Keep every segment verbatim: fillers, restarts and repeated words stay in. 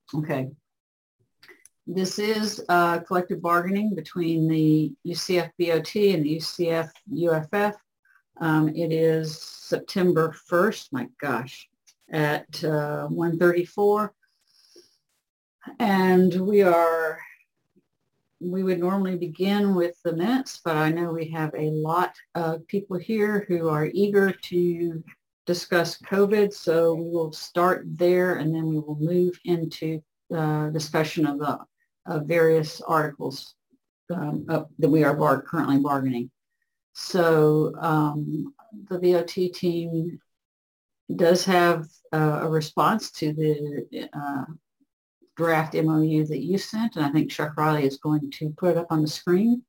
Okay. This is uh, collective bargaining between the U C F B O T and the U C F U F F. Um, it is September first, my gosh, at uh, one thirty-four. And we are, we would normally begin with the minutes, but I know we have a lot of people here who are eager to discuss COVID. So we will start there and then we will move into uh, discussion of the of various articles um, up, that we are bar- currently bargaining. So um, the V O T team does have uh, a response to the uh, draft M O U that you sent, and I think Chuck Riley is going to put it up on the screen.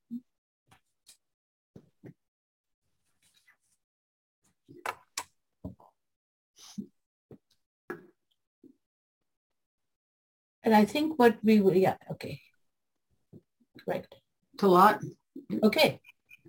And I think what we will, yeah, okay. Right. Talat? Okay.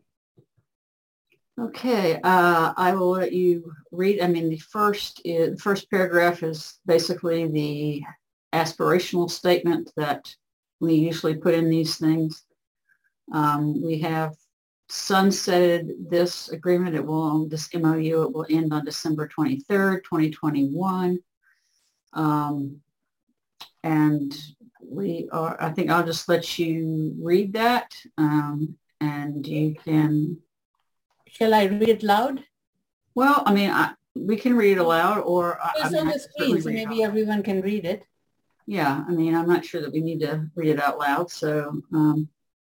Okay, uh, I will let you read. I mean, the first is, the first paragraph is basically the aspirational statement that we usually put in these things. Um, we have sunsetted this agreement. It will, this M O U, it will end on December twenty-third, twenty twenty-one. Um, and we are, I think I'll just let you read that um, and you can. Shall I read it loud? Well, I mean, I, we can read it aloud or. It's I mean, on the screen, so maybe everyone can read it. Yeah, I mean, I'm not sure that we need to read it out loud, so. Um,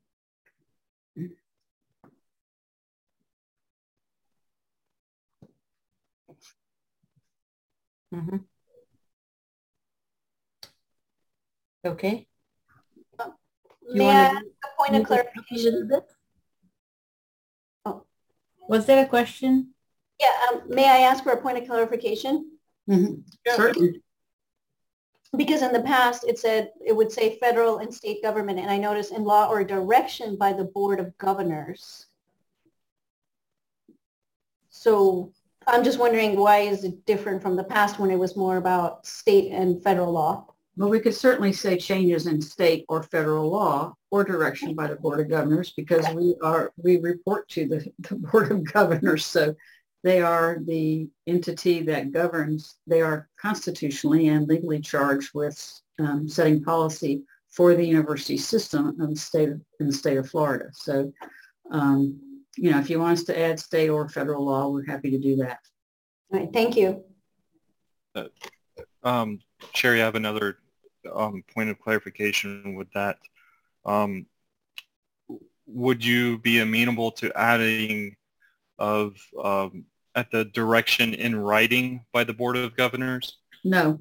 mm-hmm. Okay. Uh, may I ask a point of clarification? Oh, was there a question? Yeah, um, may I ask for a point of clarification? Mm-hmm. Sure. Certainly. Because in the past it said, it would say federal and state government, and I noticed in law or direction by the Board of Governors. So I'm just wondering, why is it different from the past when it was more about state and federal law? Well, we could certainly say changes in state or federal law or direction by the Board of Governors because we are, we report to the, the Board of Governors. So they are the entity that governs. They are constitutionally and legally charged with um, setting policy for the university system in the state of, in the state of Florida. So, um, you know, if you want us to add state or federal law, we're happy to do that. All right, thank you. Uh, um, Sherry, I have another um, point of clarification with that. Um, would you be amenable to adding of um, at the direction in writing by the Board of Governors? No.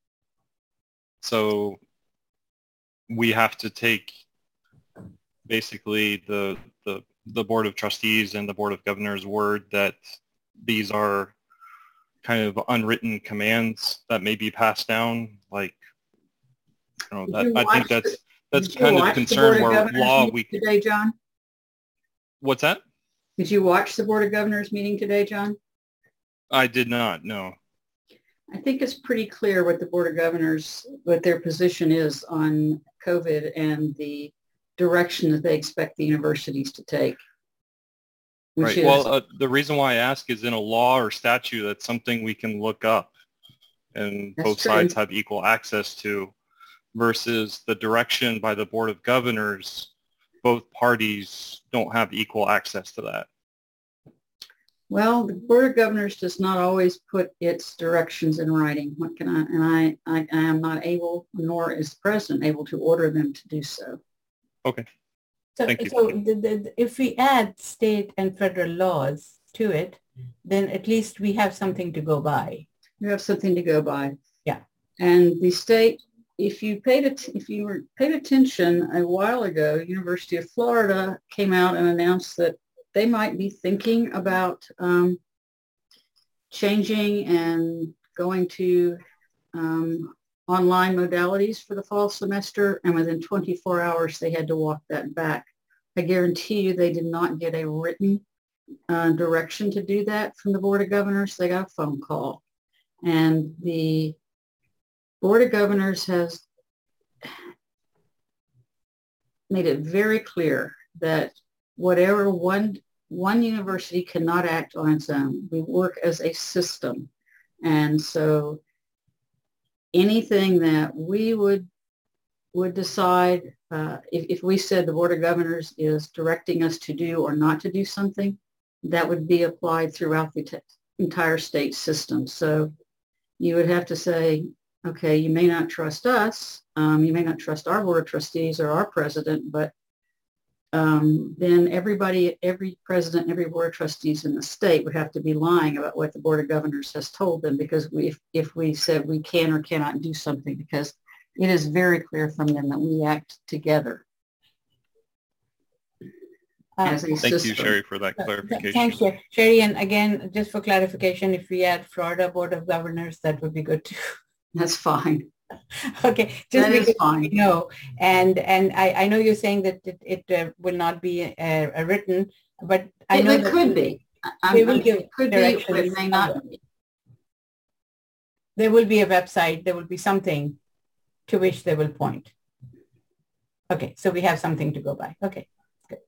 So we have to take basically the, the, the Board of Trustees and the Board of Governors word that these are kind of unwritten commands that may be passed down, like, you know, that, I think that's that's kind of the concern where law we today, John. What's that? Did you watch the Board of Governors meeting today, John? I did not, no. I think it's pretty clear what the Board of Governors, what their position is on COVID and the direction that they expect the universities to take. Right. Is, well, uh, the reason why I ask is in a law or statute, that's something we can look up and both true. sides have equal access to, versus the direction by the Board of Governors, both parties don't have equal access to that. Well, the Board of Governors does not always put its directions in writing. What can I, and I, I, I am not able, nor is the president able to order them to do so. Okay. So, Thank you. so the, the, if we add state and federal laws to it, then at least we have something to go by. You have something to go by. Yeah. And the state, if you paid it, if you were paid attention a while ago, University of Florida came out and announced that they might be thinking about um, changing and going to um, online modalities for the fall semester, and within twenty-four hours they had to walk that back. I guarantee you they did not get a written uh, direction to do that from the Board of Governors. They got a phone call, and the Board of Governors has made it very clear that whatever one one university cannot act on its own. We work as a system. And so anything that we would would decide, uh, if, if we said the Board of Governors is directing us to do or not to do something, that would be applied throughout the t- entire state system. So you would have to say, okay, you may not trust us, um, you may not trust our Board of Trustees or our president, but um, then everybody, every president, every Board of Trustees in the state would have to be lying about what the Board of Governors has told them, because we, if, if we said we can or cannot do something, because it is very clear from them that we act together Uh, as a Thank system. you, Sherry, for that Th- clarification. Thanks, Sher- Sherry. And again, just for clarification, if we add Florida Board of Governors, that would be good too. That's fine. Okay, just That is because fine. we know. And and I, I know you're saying that it, it uh, will not be uh, uh, written, but I It, know it that could be. I- they I'm- will give it could be, but it directions. may not be. there will be a website, there will be something to which they will point. Okay, so we have something to go by. Okay, good.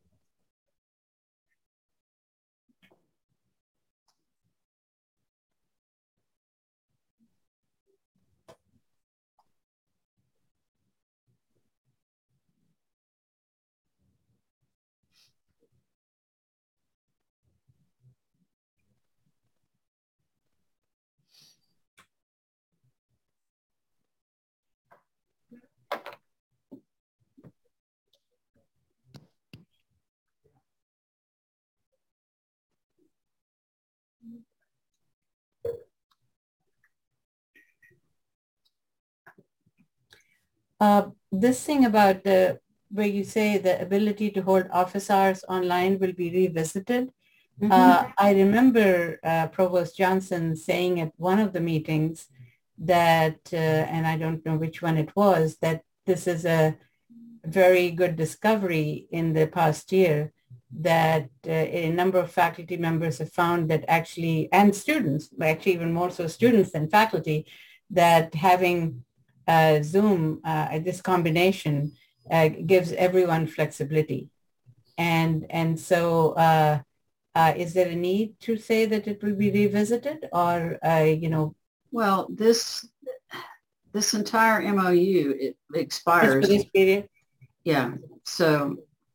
Uh, this thing about the, where you say the ability to hold office hours online will be revisited. Mhm. Uh, I remember uh, Provost Johnson saying at one of the meetings that, uh, and I don't know which one it was, that this is a very good discovery in the past year, that uh, a number of faculty members have found that actually, and students, actually even more so students than faculty, that having uh, Zoom, uh, this combination uh, gives everyone flexibility. And, and so uh, uh, is there a need to say that it will be revisited, or, uh, you know? Well, this this entire M O U, it expires. For this period? Yeah. So,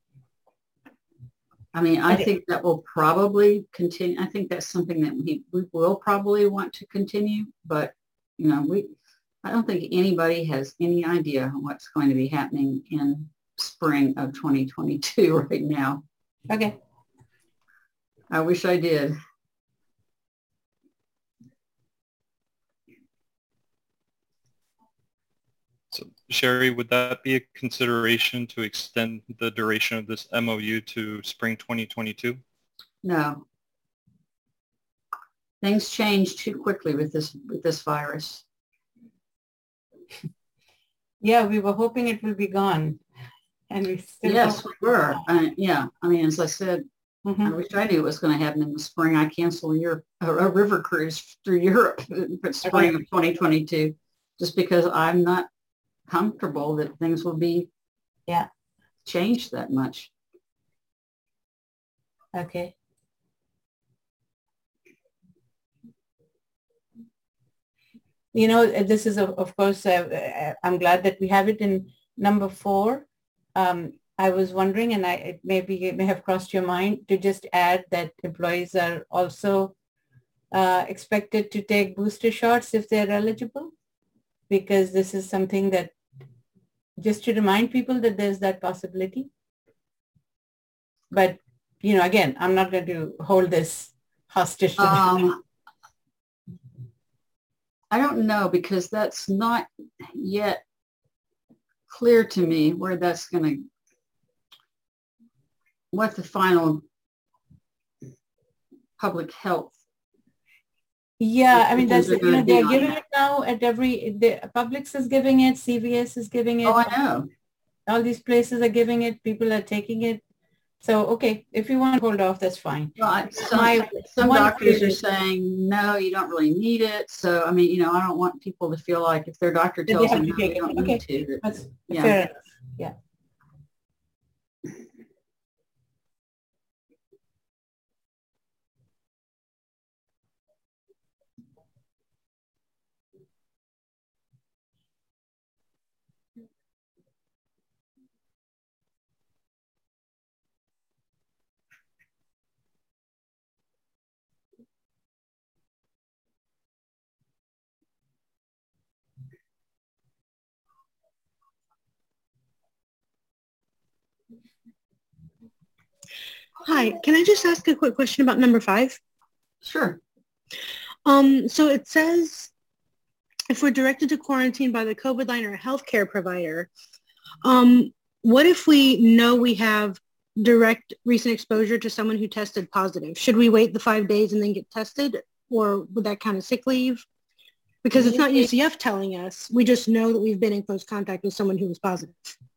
I mean, I Okay. think that will probably continue. I think that's something that we, we will probably want to continue, but, you know, we, I don't think anybody has any idea what's going to be happening in spring of twenty twenty-two right now. Okay. I wish I did. So, Sherry, would that be a consideration to extend the duration of this M O U to spring twenty twenty-two? No. Things change too quickly with this with this virus. Yeah, we were hoping it will be gone, and we still Yes, hope- we were. Uh, yeah. I mean, as I said, I Mhm. wish I knew what was going to happen in the spring. I canceled your a, a river cruise through Europe for spring of twenty twenty-two, just because I'm not comfortable that things will be Yeah. changed that much. Okay. You know, this is, of, of course, uh, I'm glad that we have it in number four. Um, I was wondering, and I it maybe it may have crossed your mind, to just add that employees are also uh, expected to take booster shots if they're eligible, because this is something that, just to remind people that there's that possibility. But, you know, again, I'm not going to hold this hostage to them. Um, I don't know, because that's not yet clear to me where that's going to, what the final public health. Yeah, I mean, that's, Things are you know, gonna be they're on giving that. it now at every, the Publix is giving it, C V S is giving it. Oh, I know. All these places are giving it, people are taking it. So, okay, if you want to hold off, that's fine. Well, I- some, My some one doctors fear are is- saying, no, you don't really need it. So, I mean, you know, I don't want people to feel like if their doctor That they tells have them, to no, take you it. don't Okay. need to. that- That's Yeah. fair enough. Yeah. Hi, can I just ask a quick question about number five? Sure. Um, so it says if we're directed to quarantine by the COVID line or a healthcare provider, um, what if we know we have direct recent exposure to someone who tested positive? Should we wait the five days and then get tested, or would that count as sick leave? Because it's not U C F telling us. We just know that we've been in close contact with someone who was positive.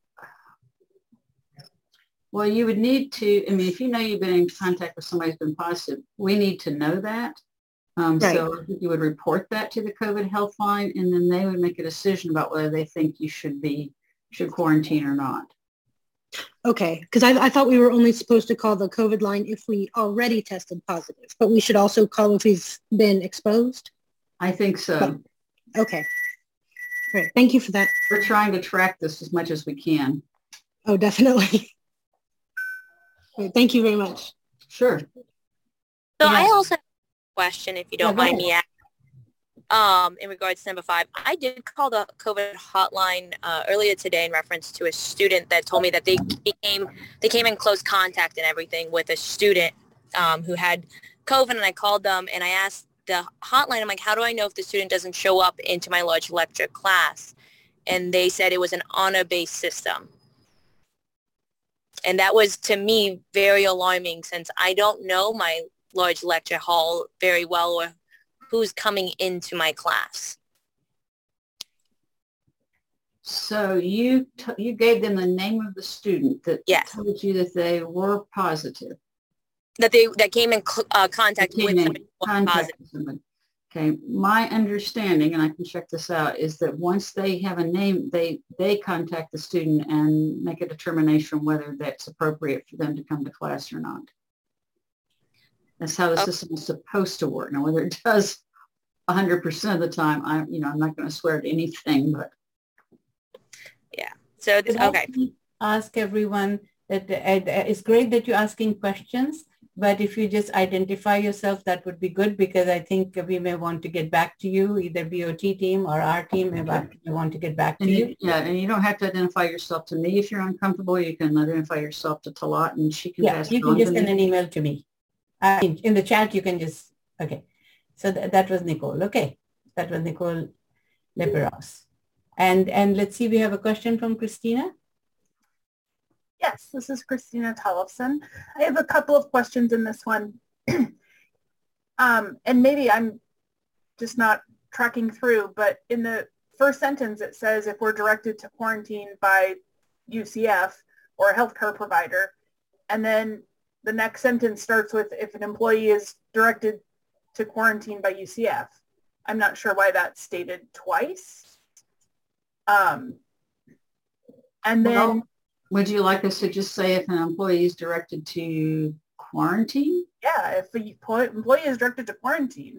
Well, you would need to, I mean, if you know you've been in contact with somebody who's been positive, we need to know that. Um, Right. So you would report that to the COVID health line, and then they would make a decision about whether they think you should be, should quarantine or not. Okay, because I, I thought we were only supposed to call the COVID line if we already tested positive, but we should also call if we've been exposed? I think so. Okay. Great. Thank you for that. We're trying to track this as much as we can. Oh, definitely. Great. Thank you very much. Sure. So Yeah. I also have a question, if you don't Yeah, go mind me asking, um, in regards to number five. I did call the COVID hotline uh, earlier today in reference to a student that told me that they became they came in close contact and everything with a student um, who had COVID, and I called them and I asked the hotline, I'm like, how do I know if the student doesn't show up into my large lecture class? And they said it was an honor-based system. And that was, to me, very alarming, since I don't know my large lecture hall very well or who's coming into my class. So you t- you gave them the name of the student that Yes. told you that they were positive. That they that came in cl- uh, contact Came with in somebody who was contact positive. with somebody. Okay, my understanding, and I can check this out, is that once they have a name, they they contact the student and make a determination whether that's appropriate for them to come to class or not. That's how the Okay. system is supposed to work. Now, whether it does one hundred percent of the time, I you know I'm not going to swear to anything, but Yeah. So this, Could I okay. please ask everyone that uh, it's great that you're asking questions, but if you just identify yourself, that would be good, because I think we may want to get back to you, either B O T team or our team may Okay. may want to get back to and you. you, yeah, and you don't have to identify yourself to me if you're uncomfortable. You can identify yourself to Talat, and she can Yeah, pass you it can on just to send me. an email to me. I mean, in the chat, you can just, okay. So th- that was Nicole. Okay. That was Nicole Leperos. And, and let's see, we have a question from Christina. Yes, this is Christina Tollefson. I have a couple of questions in this one. um, and maybe I'm just not tracking through, but in the first sentence, it says if we're directed to quarantine by U C F or a healthcare provider. And then the next sentence starts with if an employee is directed to quarantine by U C F. I'm not sure why that's stated twice. Um, and then... Well, would you like us to just say if an employee is directed to quarantine? Yeah, if the employee is directed to quarantine,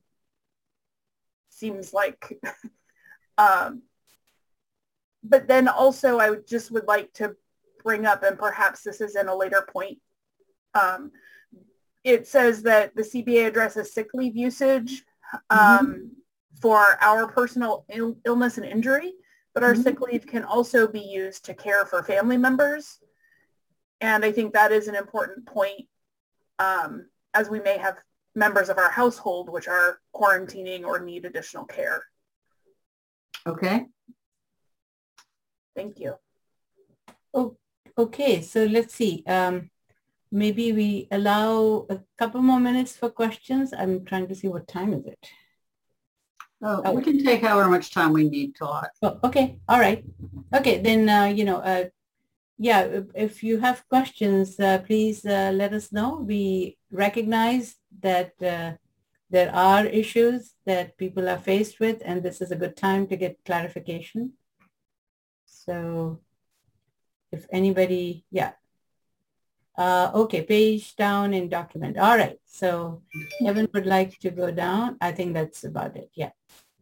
seems like, um, but then also I would just would like to bring up, and perhaps this is in a later point, um, it says that the C B A addresses sick leave usage um, mm-hmm. for our personal Ill- illness and injury, but our mm-hmm. sick leave can also be used to care for family members. And I think that is an important point, um, as we may have members of our household which are quarantining or need additional care. Okay. Thank you. Oh, okay, so let's see. Um, maybe we allow a couple more minutes for questions. I'm trying to see what time is it. Oh, oh. We can take however much time we need to lot. Oh, okay, all right. Okay, then, uh, you know, uh, yeah, if, if you have questions, uh, please uh, let us know. We recognize that uh, there are issues that people are faced with, and this is a good time to get clarification. So if anybody, yeah. Uh, okay, page down in document. All right, so Evan would like to go down. I think that's about it, yeah.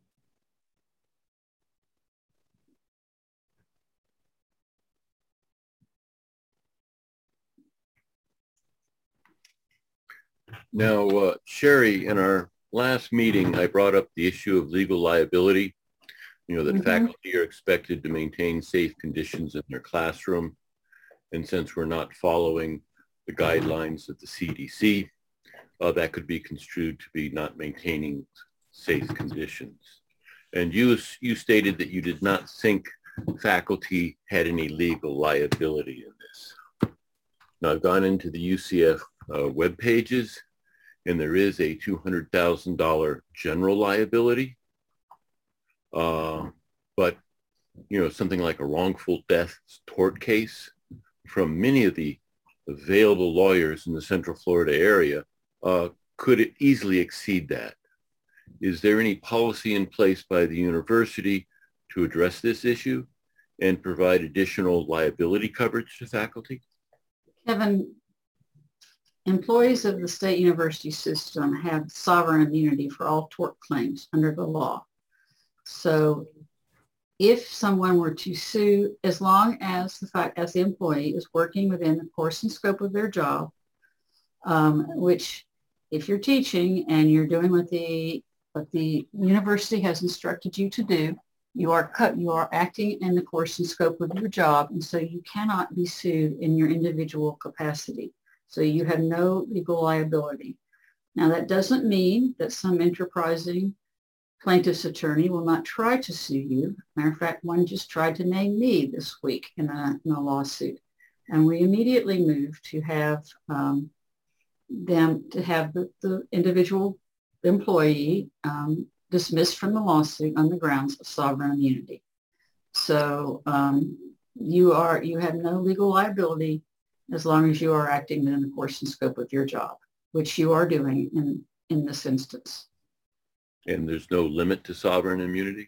Now, uh, Sherry, in our last meeting, I brought up the issue of legal liability. You know, that mm-hmm. faculty are expected to maintain safe conditions in their classroom. And since we're not following the guidelines of the C D C, uh, that could be construed to be not maintaining safe conditions. And you, you stated that you did not think faculty had any legal liability in this. Now, I've gone into the U C F uh, web pages, and there is a two hundred thousand dollars general liability. Uh, but, you know, something like a wrongful death tort case from many of the available lawyers in the Central Florida area uh, could easily exceed that. Is there any policy in place by the university to address this issue and provide additional liability coverage to faculty? Kevin, employees of the state university system have sovereign immunity for all tort claims under the law. So if someone were to sue, as long as the fact as the employee is working within the course and scope of their job, um, which if you're teaching and you're doing what the what the university has instructed you to do, you are cut, you are acting in the course and scope of your job, and so you cannot be sued in your individual capacity. So you have no legal liability. Now that doesn't mean that some enterprising plaintiff's attorney will not try to sue you. Matter of fact, one just tried to name me this week in a, in a lawsuit. And we immediately moved to have um, them, to have the, the individual employee um, dismissed from the lawsuit on the grounds of sovereign immunity. So um, you are, you have no legal liability as long as you are acting within the course and scope of your job, which you are doing in, in this instance. And there's no limit to sovereign immunity?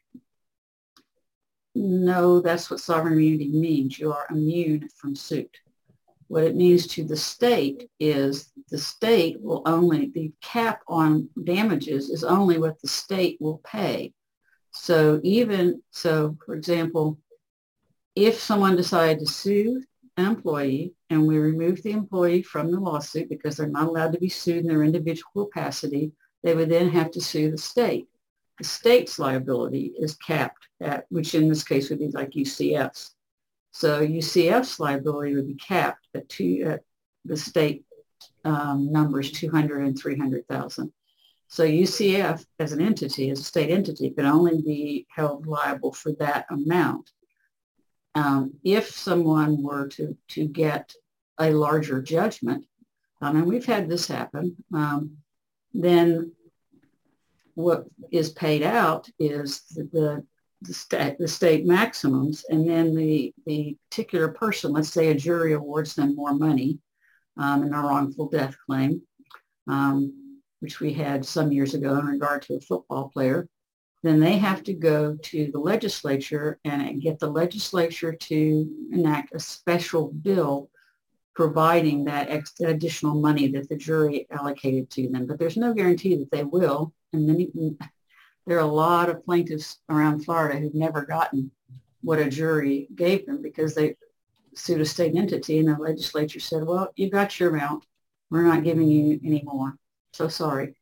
No, that's what sovereign immunity means. You are immune from suit. What it means to the state is the state will only, the cap on damages is only what the state will pay. So even, so for example, if someone decided to sue an employee and we remove the employee from the lawsuit because they're not allowed to be sued in their individual capacity, they would then have to sue the state. The state's liability is capped at, which in this case would be like U C F's. So U C F's liability would be capped at, two, at the state um, numbers two hundred and three hundred thousand. So U C F as an entity, as a state entity, can only be held liable for that amount. Um, if someone were to, to get a larger judgment, um, and we've had this happen, um, then what is paid out is the, the, the, state, the state maximums, and then the, the particular person, let's say a jury awards them more money um, in a wrongful death claim, um, which we had some years ago in regard to a football player, then they have to go to the legislature and get the legislature to enact a special bill providing that extra additional money that the jury allocated to them. But there's no guarantee that they will. And then you, there are a lot of plaintiffs around Florida who've never gotten what a jury gave them because they sued a state entity and the legislature said, well, you got your amount. We're not giving you any more. So sorry.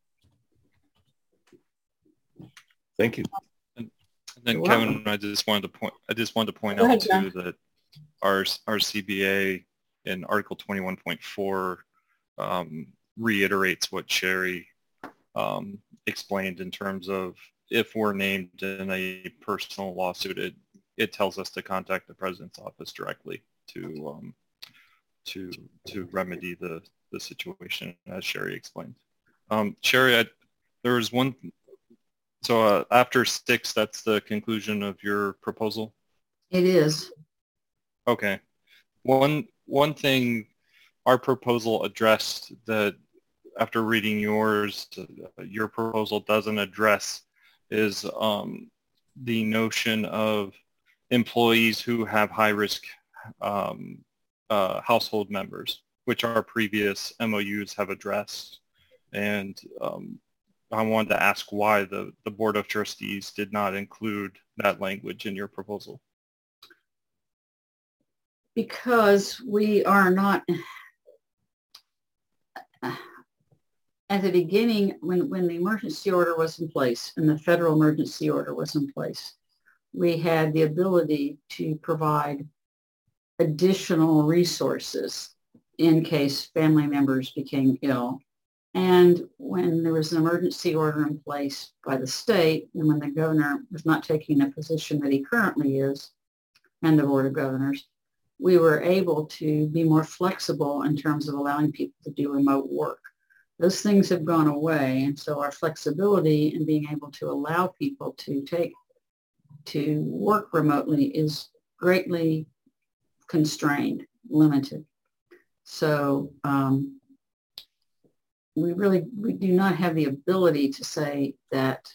Thank you. And then You're Kevin, welcome. I just wanted to point, I just wanted to point Go out ahead, too John. that our, our C B A in Article twenty-one point four um, reiterates what Sherry um, explained in terms of if we're named in a personal lawsuit, it, it tells us to contact the president's office directly to um, to to remedy the, the situation, as Sherry explained. Um, Sherry, I, there was one, so uh, after six, that's the conclusion of your proposal? It is. Okay. One, one thing our proposal addressed that after reading yours, uh, your proposal doesn't address is um, the notion of employees who have high-risk um, uh, household members, which our previous M O Us have addressed. And um, I wanted to ask why the, the Board of Trustees did not include that language in your proposal. Because we are not, at the beginning, when, when the emergency order was in place and the federal emergency order was in place, we had the ability to provide additional resources in case family members became ill. And when there was an emergency order in place by the state, and when the governor was not taking a position that he currently is, and the Board of Governors, we were able to be more flexible in terms of allowing people to do remote work. Those things have gone away, and so our flexibility in being able to allow people to take to work remotely is greatly constrained, limited. So um, we really we do not have the ability to say that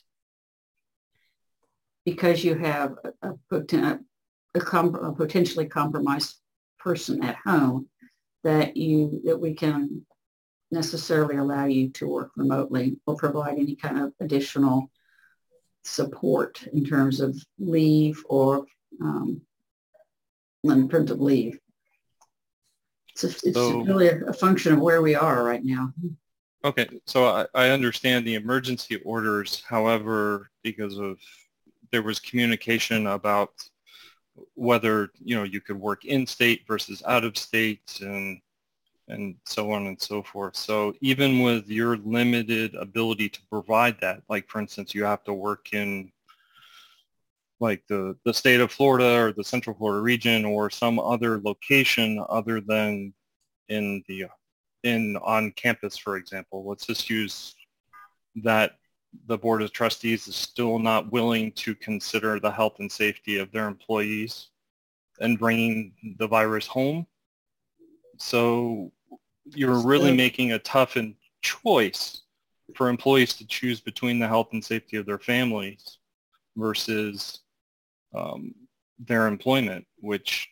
because you have a, a, a, com- a potentially compromised person at home that you that we can necessarily allow you to work remotely or provide any kind of additional support in terms of leave or um, in terms of leave. It's, a, it's So, really a, a function of where we are right now. Okay, so I, I understand the emergency orders. However, because of there was communication about whether you know you could work in state versus out of state and and so on and so forth. So even with your limited ability to provide that, like for instance, you have to work in like the, the state of Florida or the Central Florida region or some other location other than in the in on campus, for example. Let's just use that the Board of Trustees is still not willing to consider the health and safety of their employees and bringing the virus home. So you're really making a tough and choice for employees to choose between the health and safety of their families versus um, their employment, which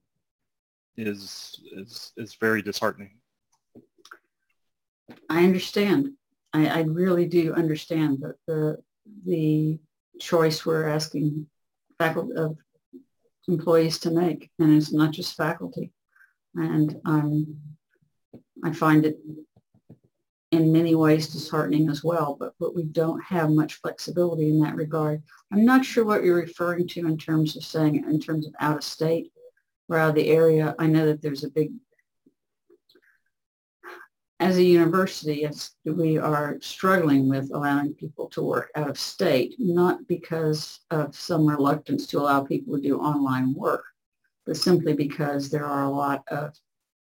is is is very disheartening. I understand. I, I really do understand that the the choice we're asking faculty of employees to make, and it's not just faculty. And um, I find it in many ways disheartening as well, but, but we don't have much flexibility in that regard. I'm not sure what you're referring to in terms of saying, in terms of out of state or out of the area. I know that there's a big, as a university, it's, we are struggling with allowing people to work out of state, not because of some reluctance to allow people to do online work, but simply because there are a lot of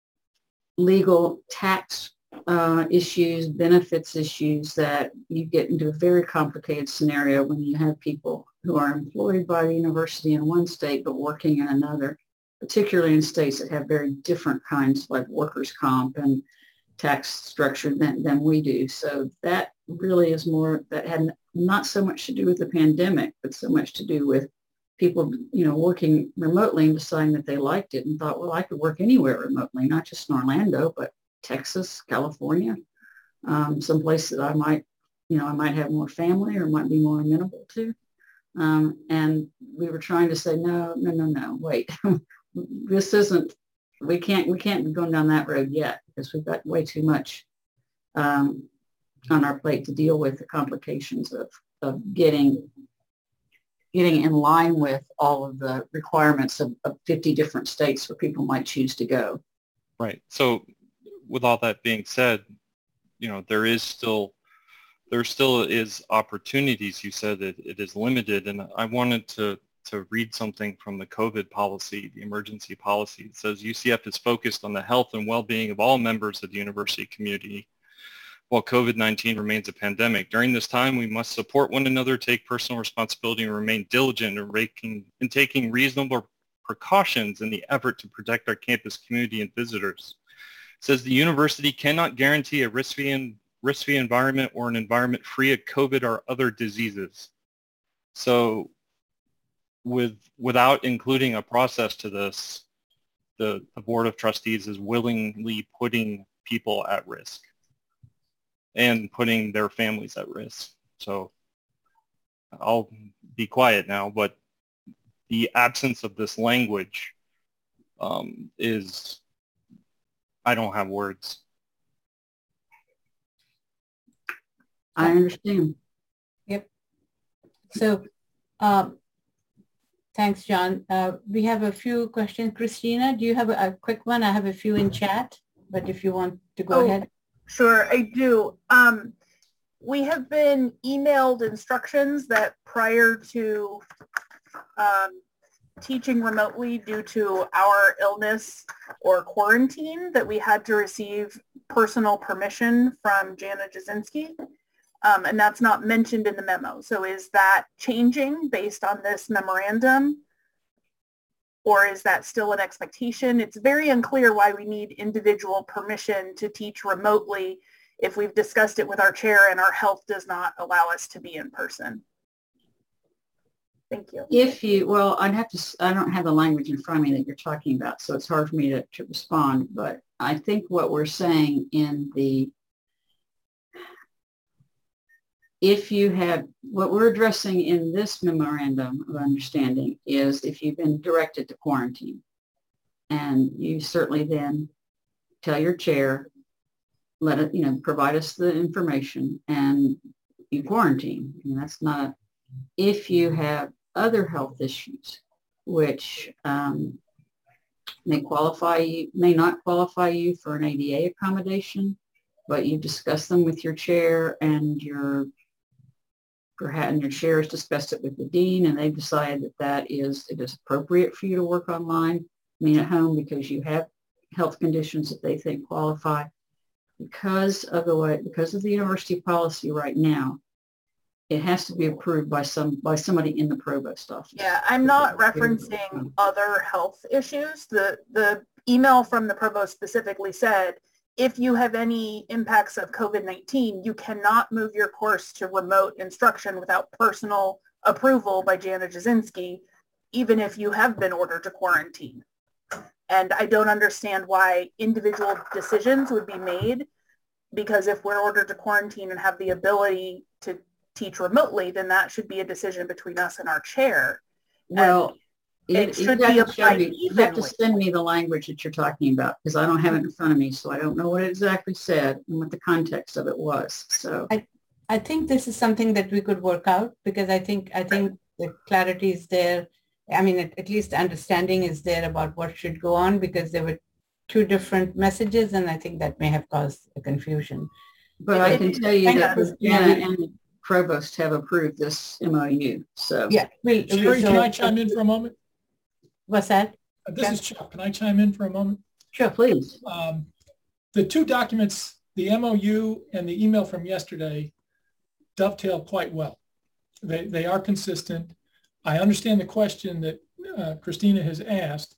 legal tax uh, issues, benefits issues that you get into a very complicated scenario when you have people who are employed by the university in one state but working in another, particularly in states that have very different kinds like workers' comp and tax structure than, than we do. So that really is more, that had not so much to do with the pandemic, but so much to do with people, you know, working remotely and deciding that they liked it and thought, well, I could work anywhere remotely, not just in Orlando, but Texas, California, um, some place that I might, you know, I might have more family or might be more amenable to. Um, and we were trying to say, no, no, no, no, wait, this isn't, we can't, we can't be going down that road yet because we've got way too much um, on our plate to deal with the complications of, of getting getting in line with all of the requirements of, of fifty different states where people might choose to go. Right. So with all that being said, you know, there is still, there still is opportunities. You said that it is limited. And I wanted to, to read something from the COVID policy, the emergency policy. It says U C F is focused on the health and well-being of all members of the university community while COVID nineteen remains a pandemic. During this time, we must support one another, take personal responsibility, and remain diligent in, raking, in taking reasonable precautions in the effort to protect our campus community and visitors. It says the university cannot guarantee a risk-free, risk-free environment or an environment free of COVID or other diseases. So with, without including a process to this, the, the Board of Trustees is willingly putting people at risk and putting their families at risk. So I'll be quiet now, but the absence of this language um, is, I don't have words. I understand. Yep. So um, Thanks, John. Uh, we have a few questions. Christina, do you have a, a quick one? I have a few in chat, but if you want to go Oh, ahead. Sure, I do. Um, we have been emailed instructions that prior to um, teaching remotely due to our illness or quarantine that we had to receive personal permission from Jana Jasinski. Um, and that's not mentioned in the memo. So is that changing based on this memorandum? Or is that still an expectation? It's very unclear why we need individual permission to teach remotely if we've discussed it with our chair and our health does not allow us to be in person. Thank you. If you, well, I'd have to, I don't have the language in front of me that you're talking about, so it's hard for me to, to respond, but I think what we're saying in the, if you have, what we're addressing in this memorandum of understanding is if you've been directed to quarantine, and you certainly then tell your chair, let it, you know, provide us the information and you quarantine. And that's not, if you have other health issues, which um, may qualify you, may not qualify you for an A D A accommodation, but you discuss them with your chair and your perhaps and your chair has discussed it with the dean and they've decided that that is, it is appropriate for you to work online, I mean at home, because you have health conditions that they think qualify. Because of the way, because of the university policy right now, it has to be approved by some, by somebody in the provost office. Yeah, I'm not referencing other health issues. The, the email from the provost specifically said, if you have any impacts of COVID nineteen, you cannot move your course to remote instruction without personal approval by Jana Jasinski, even if you have been ordered to quarantine. And I don't understand why individual decisions would be made, because if we're ordered to quarantine and have the ability to teach remotely, then that should be a decision between us and our chair. Well, it, it should be applied evenly. You have to send me the language that you're talking about, because I don't have it in front of me, so I don't know what it exactly said and what the context of it was. So I, I think this is something that we could work out, because I think I think the clarity is there. I mean, at, at least the understanding is there about what should go on, because there were two different messages, and I think that may have caused a confusion. But I can tell you that Jana and the provost have approved this M O U. So yeah, we'll, Sherry, we'll, can I chime in for a moment? What's that? Uh, this is Chuck. Can I chime in for a moment? Sure, please. Um, the two documents, the M O U and the email from yesterday, dovetail quite well. They, they are consistent. I understand the question that uh, Christina has asked,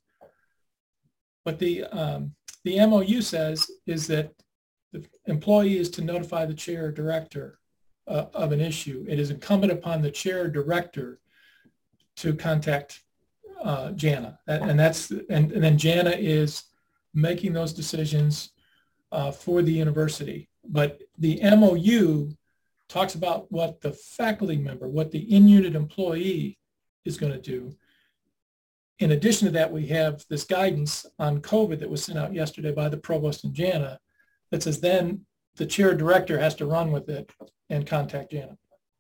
but the, um, the M O U says is that the employee is to notify the chair or director uh, of an issue. It is incumbent upon the chair or director to contact uh, Jana, and that's and, and then Jana is making those decisions uh, for the university. But the M O U talks about what the faculty member, what the in-unit employee is going to do. In addition to that, we have this guidance on COVID that was sent out yesterday by the provost and Jana that says then the chair director has to run with it and contact Jana.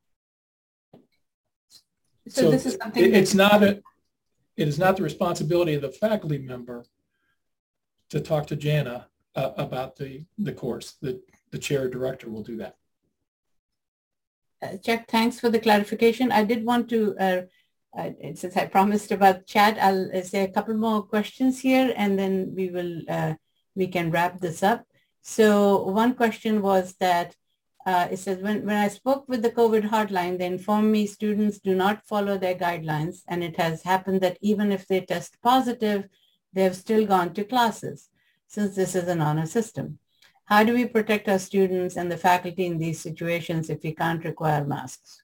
So, so this is something it, it's not a, it is not the responsibility of the faculty member to talk to Jana uh, about the, the course. The, the chair or director will do that. Uh, Chuck, thanks for the clarification. I did want to, uh, uh, since I promised about chat, I'll uh, say a couple more questions here, and then we will uh, we can wrap this up. So one question was that uh, it says, when, when I spoke with the COVID hotline, they informed me students do not follow their guidelines, and it has happened that even if they test positive, they have still gone to classes, since this is an honor system. How do we protect our students and the faculty in these situations if we can't require masks?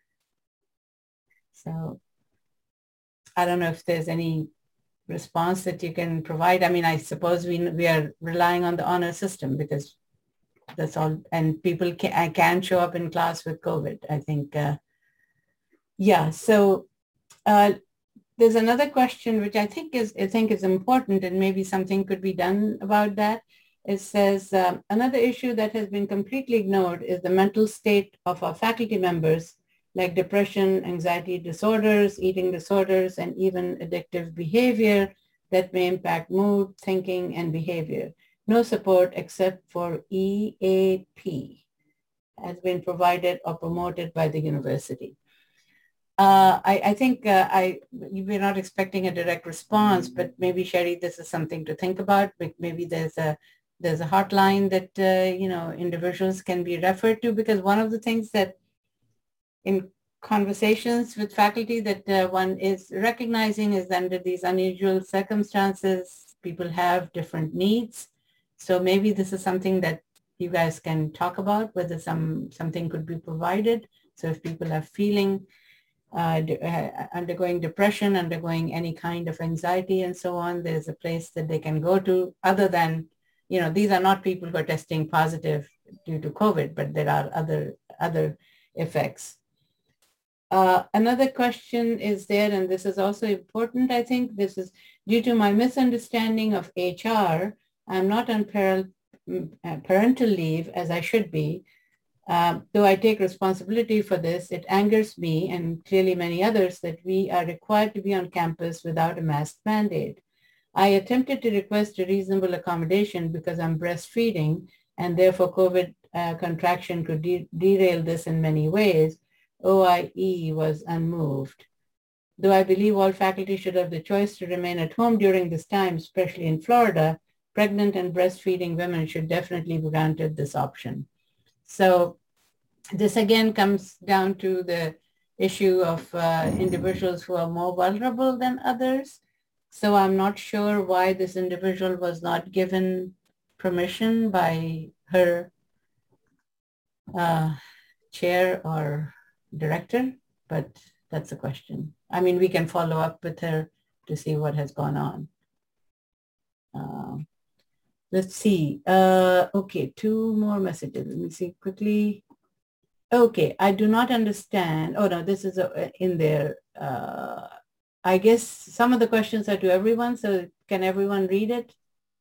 So I don't know if there's any response that you can provide. I mean, I suppose we, we are relying on the honor system because that's all, and people can, can show up in class with COVID, I think. Uh, yeah, so uh, there's another question which I think is, I think is important, and maybe something could be done about that. It says, um, another issue that has been completely ignored is the mental state of our faculty members like depression, anxiety disorders, eating disorders, and even addictive behavior that may impact mood, thinking, and behavior. No support except for E A P has been provided or promoted by the university. Uh, I, I think uh, I we're not expecting a direct response, but maybe, Sherry, this is something to think about. Maybe there's a there's a hotline that uh, you know individuals can be referred to, because one of the things that in conversations with faculty that uh, one is recognizing is under these unusual circumstances, people have different needs. So maybe this is something that you guys can talk about, whether some something could be provided. So if people are feeling uh, uh, undergoing depression, undergoing any kind of anxiety and so on, there's a place that they can go to other than, you know, these are not people who are testing positive due to COVID, but there are other, other effects. Uh, another question is there, and this is also important, I think. This is due to my misunderstanding of H R. I'm not on parental leave as I should be. Uh, though I take responsibility for this, it angers me and clearly many others that we are required to be on campus without a mask mandate. I attempted to request a reasonable accommodation because I'm breastfeeding, and therefore COVID uh, contraction could de derail this in many ways. O I E was unmoved. Though I believe all faculty should have the choice to remain at home during this time, especially in Florida, pregnant and breastfeeding women should definitely be granted this option. So this again comes down to the issue of uh, individuals who are more vulnerable than others. So I'm not sure why this individual was not given permission by her uh, chair or director, but that's a question. I mean, we can follow up with her to see what has gone on. Uh, let's see. Uh, okay, two more messages. Let me see quickly. Okay, I do not understand. Oh, no, this is a, in there. Uh, I guess some of the questions are to everyone, so can everyone read it?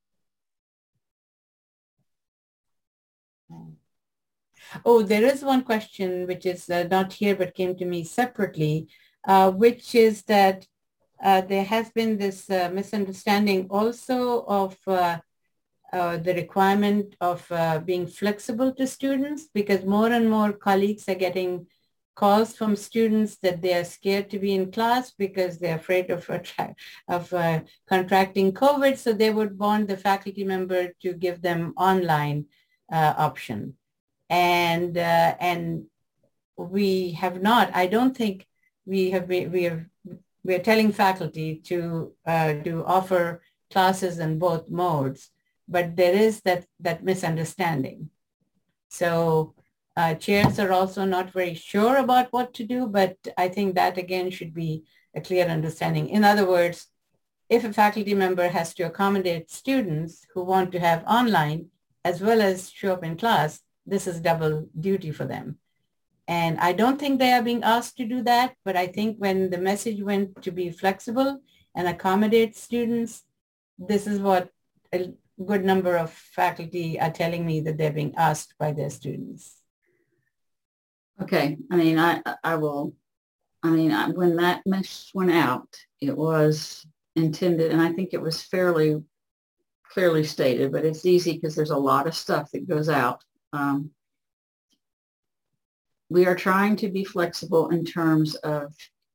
Oh, there is one question which is uh, not here but came to me separately, uh, which is that uh, there has been this uh, misunderstanding also of uh, uh, the requirement of uh, being flexible to students, because more and more colleagues are getting calls from students that they are scared to be in class because they're afraid of, of uh, contracting COVID, so they would want the faculty member to give them online uh, option. And uh, and we have not. I don't think we have. We, we have. We are telling faculty to uh, to offer classes in both modes, but there is that that misunderstanding. So uh, chairs are also not very sure about what to do, but I think that again should be a clear understanding. In other words, if a faculty member has to accommodate students who want to have online as well as show up in class, this is double duty for them. And I don't think they are being asked to do that, but I think when the message went to be flexible and accommodate students, this is what a good number of faculty are telling me that they're being asked by their students. Okay, I mean, I, I will, I mean, I, when that message went out, it was intended, and I think it was fairly clearly stated, but it's easy because there's a lot of stuff that goes out. Um, we are trying to be flexible in terms of,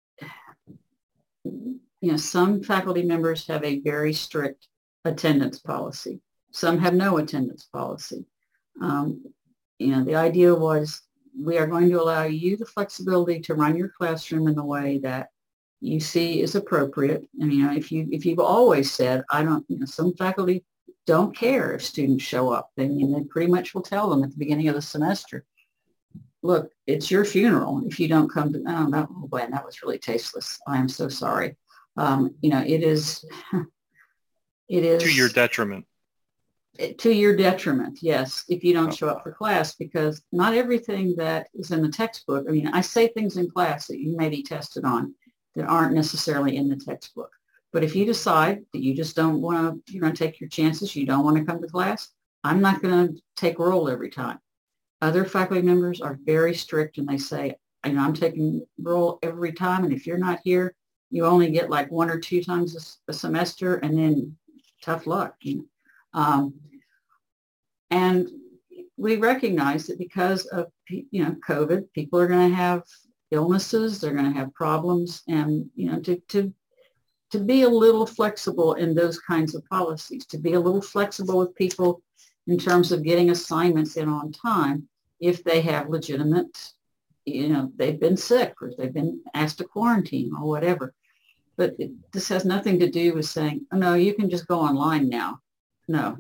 you know, some faculty members have a very strict attendance policy. Some have no attendance policy. Um, you know, the idea was we are going to allow you the flexibility to run your classroom in the way that you see is appropriate. And, you know, if, you, if you've always said, I don't, you know, some faculty don't care if students show up. They, you know, they pretty much will tell them at the beginning of the semester, look, it's your funeral if you don't come to, oh, no, oh, boy, that was really tasteless. I am so sorry. Um, you know, it is, it is. To your detriment. To your detriment, yes, if you don't show up for class, because not everything that is in the textbook, I mean, I say things in class that you may be tested on that aren't necessarily in the textbook. But if you decide that you just don't want to, you're going to take your chances, you don't want to come to class, I'm not going to take roll every time. Other faculty members are very strict and they say, I know I'm taking roll every time, and if you're not here, you only get like one or two times a, a semester, and then tough luck. You know? um, and we recognize that because of, you know, COVID, people are going to have illnesses, they're going to have problems, and, you know, to, to, to be a little flexible in those kinds of policies, to be a little flexible with people in terms of getting assignments in on time if they have legitimate, you know, they've been sick or they've been asked to quarantine or whatever. But it, this has nothing to do with saying, oh, no, you can just go online now. No.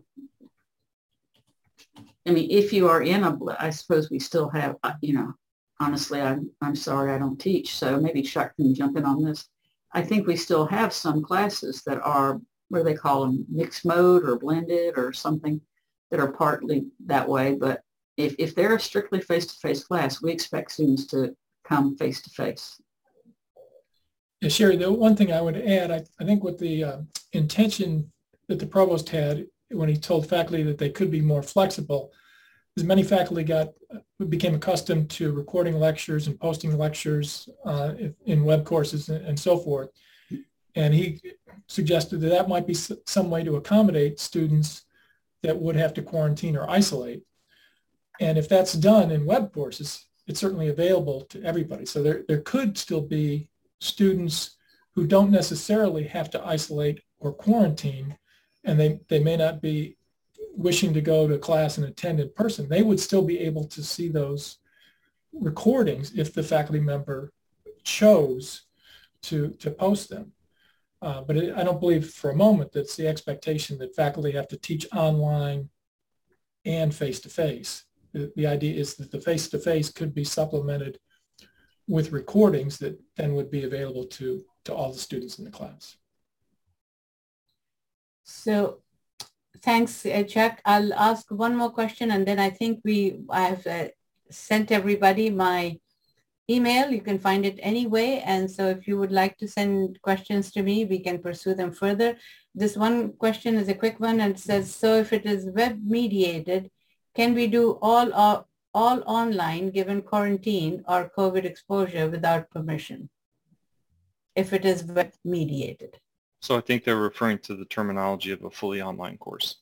I mean, if you are in a, I suppose we still have, you know, honestly, I'm, I'm sorry I don't teach, so maybe Chuck can jump in on this. I think we still have some classes that are, what do they call them, mixed mode or blended or something, that are partly that way. But if, if they're a strictly face-to-face class, we expect students to come face-to-face. Yeah, Sherry, the one thing I would add, I, I think what the uh, intention that the provost had when he told faculty that they could be more flexible is many faculty got became accustomed to recording lectures and posting lectures uh, in web courses and, and so forth. And he suggested that that might be some way to accommodate students that would have to quarantine or isolate. And if that's done in web courses, it's certainly available to everybody. So there, there could still be students who don't necessarily have to isolate or quarantine, and they, they may not be wishing to go to class and attend in person. They would still be able to see those recordings if the faculty member chose to, to post them. Uh, but it, I don't believe for a moment that it's the expectation that faculty have to teach online and face-to-face. The, the idea is that the face-to-face could be supplemented with recordings that then would be available to, to all the students in the class. So thanks, uh, Chuck. I'll ask one more question, and then I think we I've uh, sent everybody my email. You can find it anyway. And so if you would like to send questions to me, we can pursue them further. This one question is a quick one, and it says, so if it is web mediated, can we do all, uh, all online given quarantine or COVID exposure without permission if it is web mediated? So I think they're referring to the terminology of a fully online course.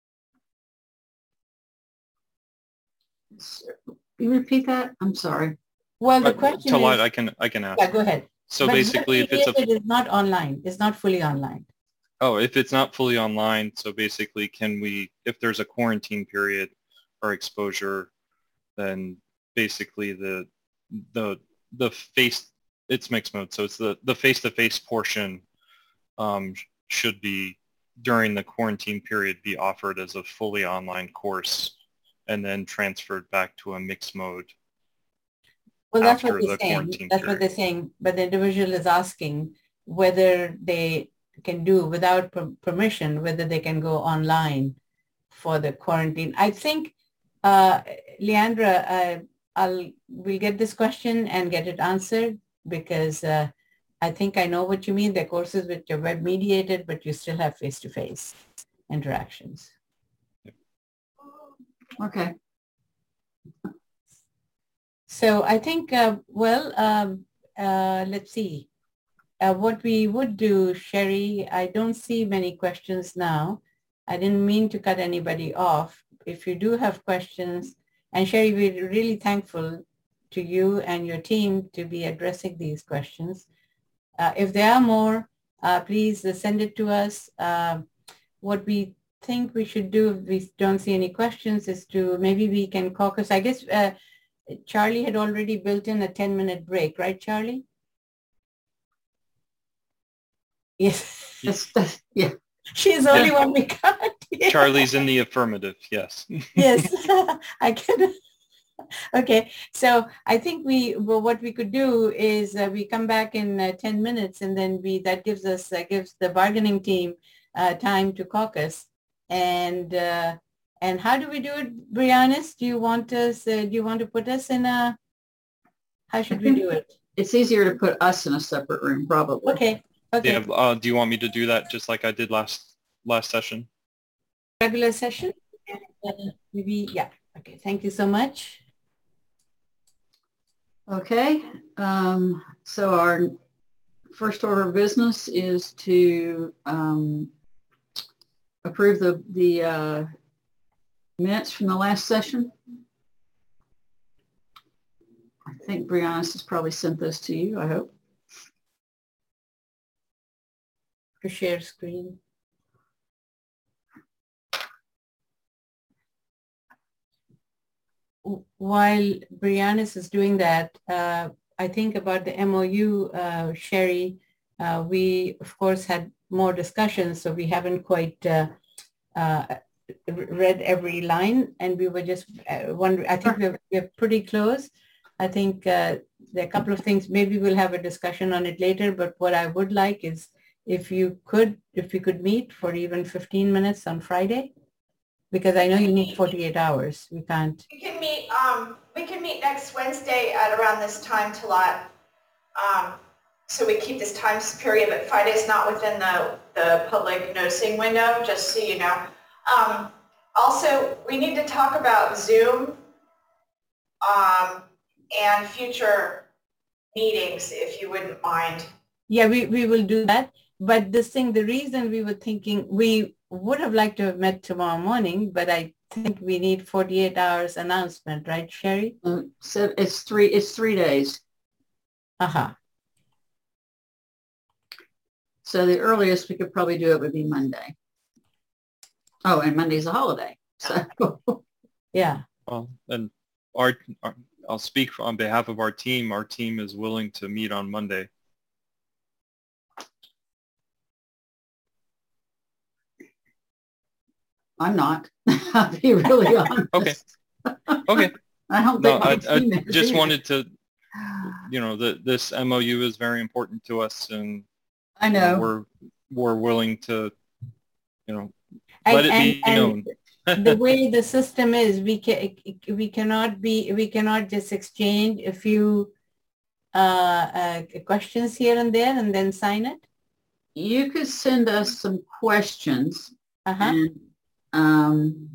Can you repeat that? I'm sorry. Well, the But question Talat, is, I can I can ask. yeah, go ahead. So But basically, if it's a it is not online, it's not fully online. oh, if it's not fully online, so basically, can we, if there's a quarantine period or exposure, then basically the the the face it's mixed mode. So it's the the face-to-face portion um, should be during the quarantine period be offered as a fully online course, and then transferred back to a mixed mode. Well, that's after what they're the saying. quarantine That's what period. they're saying. But the individual is asking whether they can do without per permission, whether they can go online for the quarantine. I think, uh, Leandra, uh, I'll we'll get this question and get it answered, because uh, I think I know what you mean. The courses which are web mediated, but you still have face-to-face interactions. Okay. So I think, uh, well, um, uh, let's see. Uh, what we would do, Sherry, I don't see many questions now. I didn't mean to cut anybody off. If you do have questions, and Sherry, we're really thankful to you and your team to be addressing these questions. Uh, if there are more, uh, please uh, send it to us. Uh, what we think we should do, if we don't see any questions, is to maybe we can caucus. I guess uh, Charlie had already built in a ten minute break, right, Charlie? Yes. Yes, that's, yeah. She's the only one we got. Yeah. Charlie's in the affirmative, yes. Yes, I can. Okay, so I think we, well, what we could do is uh, we come back in uh, ten minutes, and then we, that gives us, uh, gives the bargaining team uh, time to caucus. And uh, and how do we do it, Briannis? Do you want us, uh, do you want to put us in a, how should we do it? It's easier to put us in a separate room, probably. Okay, okay. Yeah, uh, do you want me to do that just like I did last last session? Regular session? And, uh, maybe, yeah. Okay, thank you so much. Okay, um, so our first order of business is to um, approve the, the uh, minutes from the last session. I think Brianna has probably sent those to you, I hope. To share screen. While Brianna is doing that, uh, I think about the M O U, uh, Sherry, uh, we of course had more discussions, so we haven't quite uh, uh, read every line, and we were just uh, wondering, I think we're, we're pretty close. I think uh, there are a couple of things, maybe we'll have a discussion on it later, but what I would like is if you could, if we could meet for even fifteen minutes on Friday, because I know you need forty-eight hours. We can't. We can meet, um, we can meet next Wednesday at around this time, Talat. Um, so we keep this time period, but Friday's not within the, the public noticing window, just so you know. Um, also, we need to talk about Zoom um, and future meetings, if you wouldn't mind. Yeah, we, we will do that. But this thing, the reason we were thinking, we would have liked to have met tomorrow morning, but I think we need forty-eight hours announcement, right, Sherry? Uh, so it's three, it's three days. Uh-huh. So the earliest we could probably do it would be Monday. Oh, and Monday's a holiday. So yeah. Well, and our, our, I'll speak on behalf of our team. Our team is willing to meet on Monday. I'm not. I'll be really honest. Okay. Okay. I don't No, think I, I just either. wanted to, you know, the, this M O U is very important to us, and I know. you know, we're we're willing to, you know, And, let it and, be known. and the way the system is, we can we cannot be we cannot just exchange a few uh, uh, questions here and there and then sign it. You could send us some questions. Uh-huh. And, um,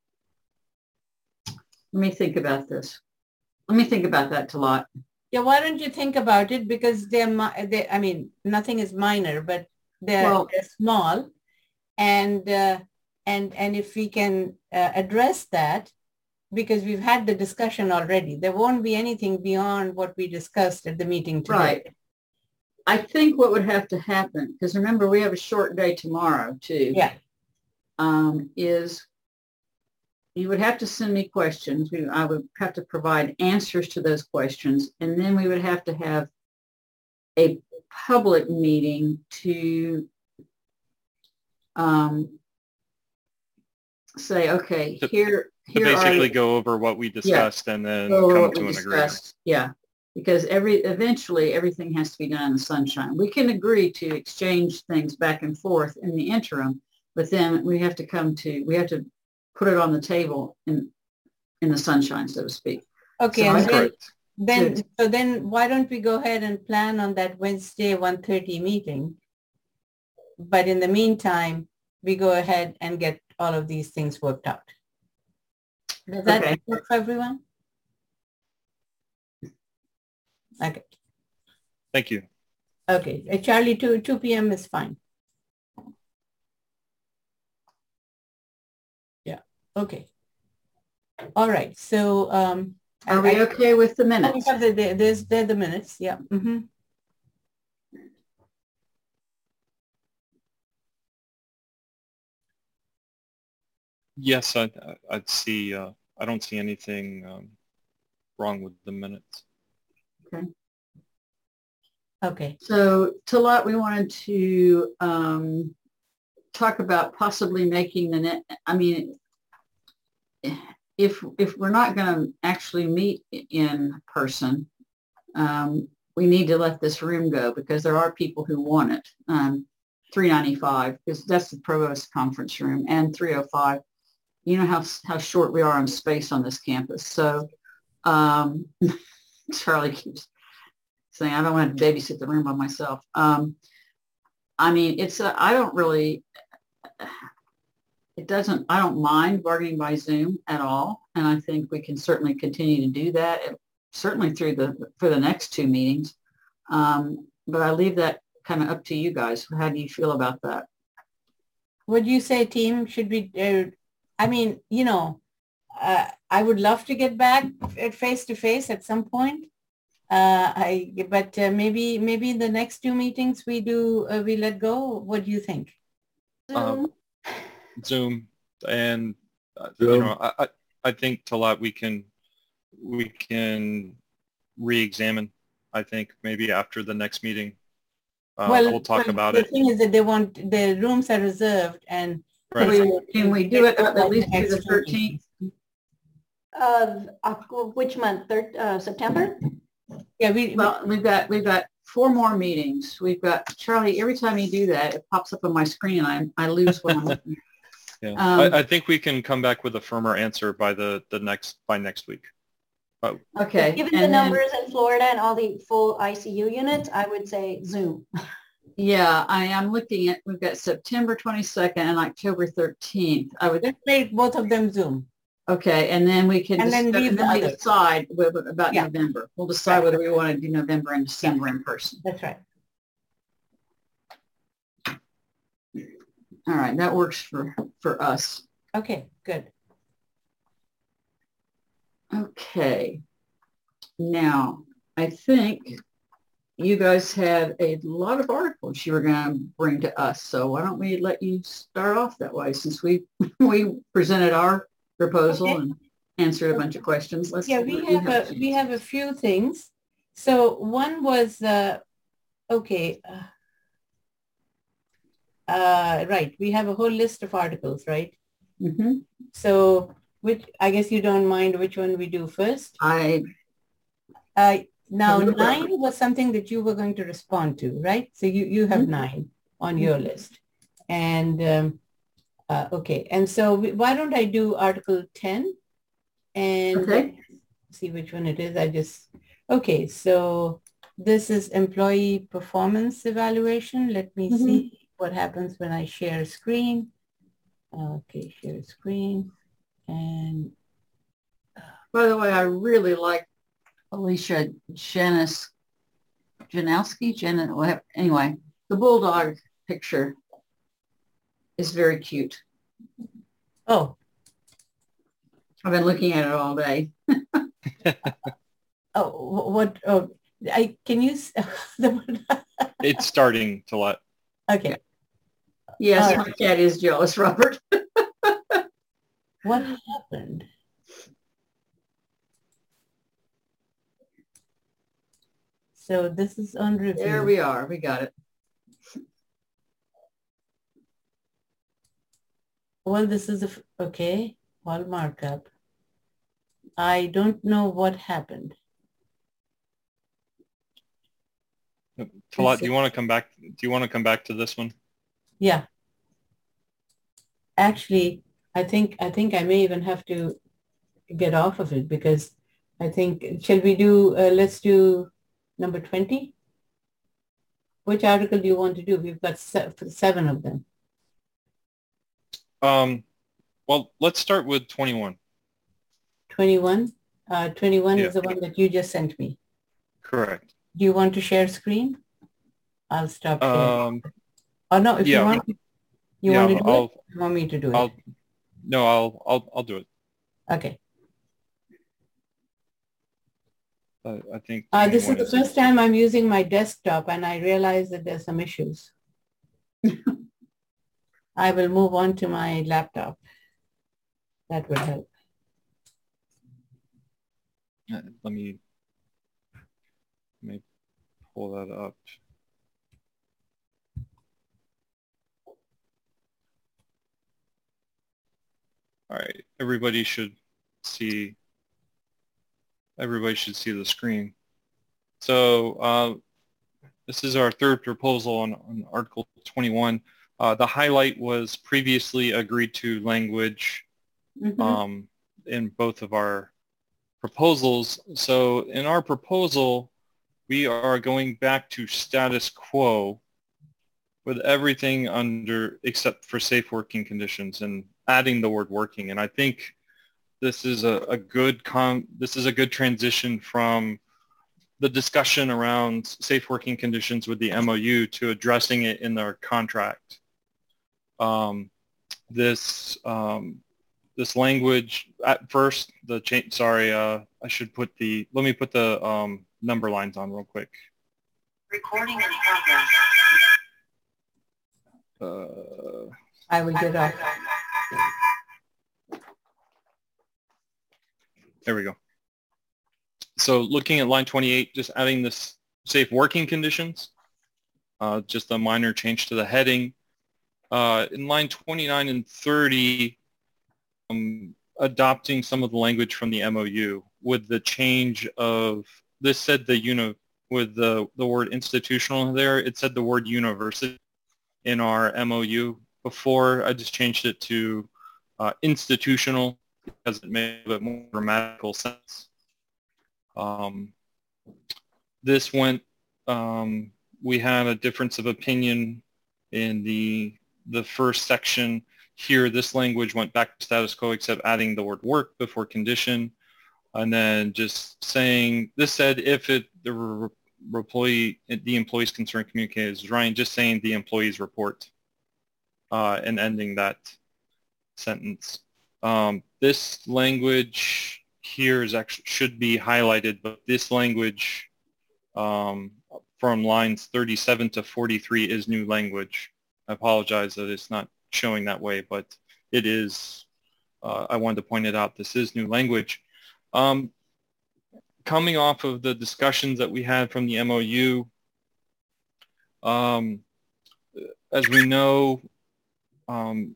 let me think about this. Let me think about that, Talat. Yeah, why don't you think about it? Because they're, mi- they, I mean, nothing is minor, but they're, Well, they're small. And, uh, and, and if we can uh, address that, because we've had the discussion already, there won't be anything beyond what we discussed at the meeting today. Right. I think what would have to happen, because remember, we have a short day tomorrow, too. Yeah. Um, is you would have to send me questions. We, I would have to provide answers to those questions. And then we would have to have a public meeting to um, say, okay, To- here, To here are basically go over what we discussed and then go over come what to we an agreement. discussed. Yeah, because every eventually everything has to be done in the sunshine. We can agree to exchange things back and forth in the interim, but then we have to come to, we have to put it on the table in in the sunshine, so to speak. Okay, So and I then, think- then, Good. so then why don't we go ahead and plan on that Wednesday one thirty meeting? But in the meantime, we go ahead and get all of these things worked out. Does that Okay. work for everyone? Okay. Thank you. Okay. Uh, Charlie, two, two p.m. is fine. Yeah. Okay. All right. So, um, Are we I- okay with the I- minutes? we have the, the, there's, they're the minutes. Yeah. Mm-hmm. Yes, I, I'd see, uh, I don't see anything um, wrong with the minutes. Okay. Okay. So Talat, we wanted to um, talk about possibly making the net. I mean, if if we're not going to actually meet in person, um, we need to let this room go because there are people who want it. Um, three ninety-five because that's the provost conference room, and three oh five. You know how how short we are on space on this campus. So um, Charlie keeps saying, I don't want to babysit the room by myself. Um, I mean, it's, a, I don't really, it doesn't, I don't mind bargaining by Zoom at all. And I think we can certainly continue to do that. certainly through the, for the next two meetings. Um, but I leave that kind of up to you guys. How do you feel about that? What do you say, team? Should we, uh, I mean, you know, uh, I would love to get back at face to face at some point. Uh, I, but uh, maybe, maybe in the next two meetings we do, uh, we let go. What do you think? Um, Zoom, and uh, Zoom. you know, I, I, I think Talat, we can, we can re-examine. I think maybe after the next meeting, uh, well, we'll talk well, about the it. The thing is that they want, the rooms are reserved, and Right. Can we, can we do it at least through the thirteenth? Of uh, which month? Third, uh, September? Yeah, we, Well, we've got, we've got four more meetings. We've got, Charlie, every time you do that, it pops up on my screen and I, I lose what I'm looking at. Yeah, Um, I, I think we can come back with a firmer answer by the, the next, by next week. Oh, Okay. Given the and then- numbers in Florida and all the full I C U units, I would say Zoom. Yeah, I am looking at, we've got September twenty-second and October thirteenth. I would, let's make both of them Zoom. okay, and then we can, And dis- then and leave then the we others. decide with- about Yeah. November. We'll decide whether we want to do November and December in person. That's right. All right, that works for, for us. Okay, good. Okay. Now, I think you guys had a lot of articles you were going to bring to us. So why don't we let you start off that way, since we we presented our proposal Okay. and answered a bunch of questions. Let's Yeah, see we what you have a, we have a few things. So one was, uh, okay, uh, uh, right, we have a whole list of articles, right? Mm-hmm. So which, I guess you don't mind which one we do first? I Uh, now, No problem. nine was something that you were going to respond to, right? So you, you have Mhm. nine on your list. And, um, uh, okay. And so we, why don't I do Article ten? And Okay. see which one it is. I just, okay. So this is employee performance evaluation. Let me Mhm. see what happens when I share screen. Okay, share screen. And by the way, I really like Alicia Janis Janowski. Jan, whatever. Anyway, the bulldog picture is very cute. oh, I've been looking at it all day. oh, wh- what? Oh, I can you? s- it's starting to let. Okay. Yes, All my cat is jealous, Robert. What happened? So this is on review. There we are. We got it. Well, this is a, f- okay, all markup. I don't know what happened. Talat, do you want to come back? Do you want to come back to this one? Yeah. Actually, I think, I think I may even have to get off of it because I think, shall we do, uh, let's do number twenty? Which article do you want to do? We've got se- seven of them. Um, well, let's start with twenty-one. twenty-one? Uh, twenty-one Yeah. is the one that you just sent me. Correct. Do you want to share screen? I'll stop sharing. Um, Oh, no, if yeah. you want, you yeah, want to do I'll, it? You want me to do it? I'll, no, I'll, I'll, I'll do it. Okay. Uh, I think. Uh, this is twenty-one the first time I'm using my desktop and I realize that there's some issues. I will move on to my laptop. That would help. Uh, Let me, let me pull that up. All right, everybody should see, everybody should see the screen. So uh, this is our third proposal on, on Article twenty-one. Uh, the highlight was previously agreed to language Mhm. um, in both of our proposals. So in our proposal, we are going back to status quo with everything under except for safe working conditions and adding the word working. And I think this is a, a good com this is a good transition from the discussion around safe working conditions with the M O U to addressing it in their contract. Um, this um, this language at first the change. Sorry, uh, I should put the. Let me put the um, number lines on real quick. Recording in progress. Uh, I will get off. There we go. So looking at line twenty-eight, just adding this safe working conditions, uh, just a minor change to the heading. Uh, in line twenty-nine and thirty, um, adopting some of the language from the M O U with the change of, this said the uni, with the, the word institutional there, it said the word university in our M O U. Before, I just changed it to uh, institutional because it made a bit more grammatical sense. Um, this went, um, we had a difference of opinion in the the first section. Here, this language went back to status quo except adding the word work before condition, and then just saying, this said if it the re employee the employee's concerned communicated is Ryan, just saying the employee's report uh, and ending that sentence. Um, this language here is actually should be highlighted, but this language um, from lines thirty-seven to forty-three is new language. I apologize that it's not showing that way, but it is. Uh, I wanted to point it out. This is new language. Um, coming off of the discussions that we had from the M O U, um, as we know, um,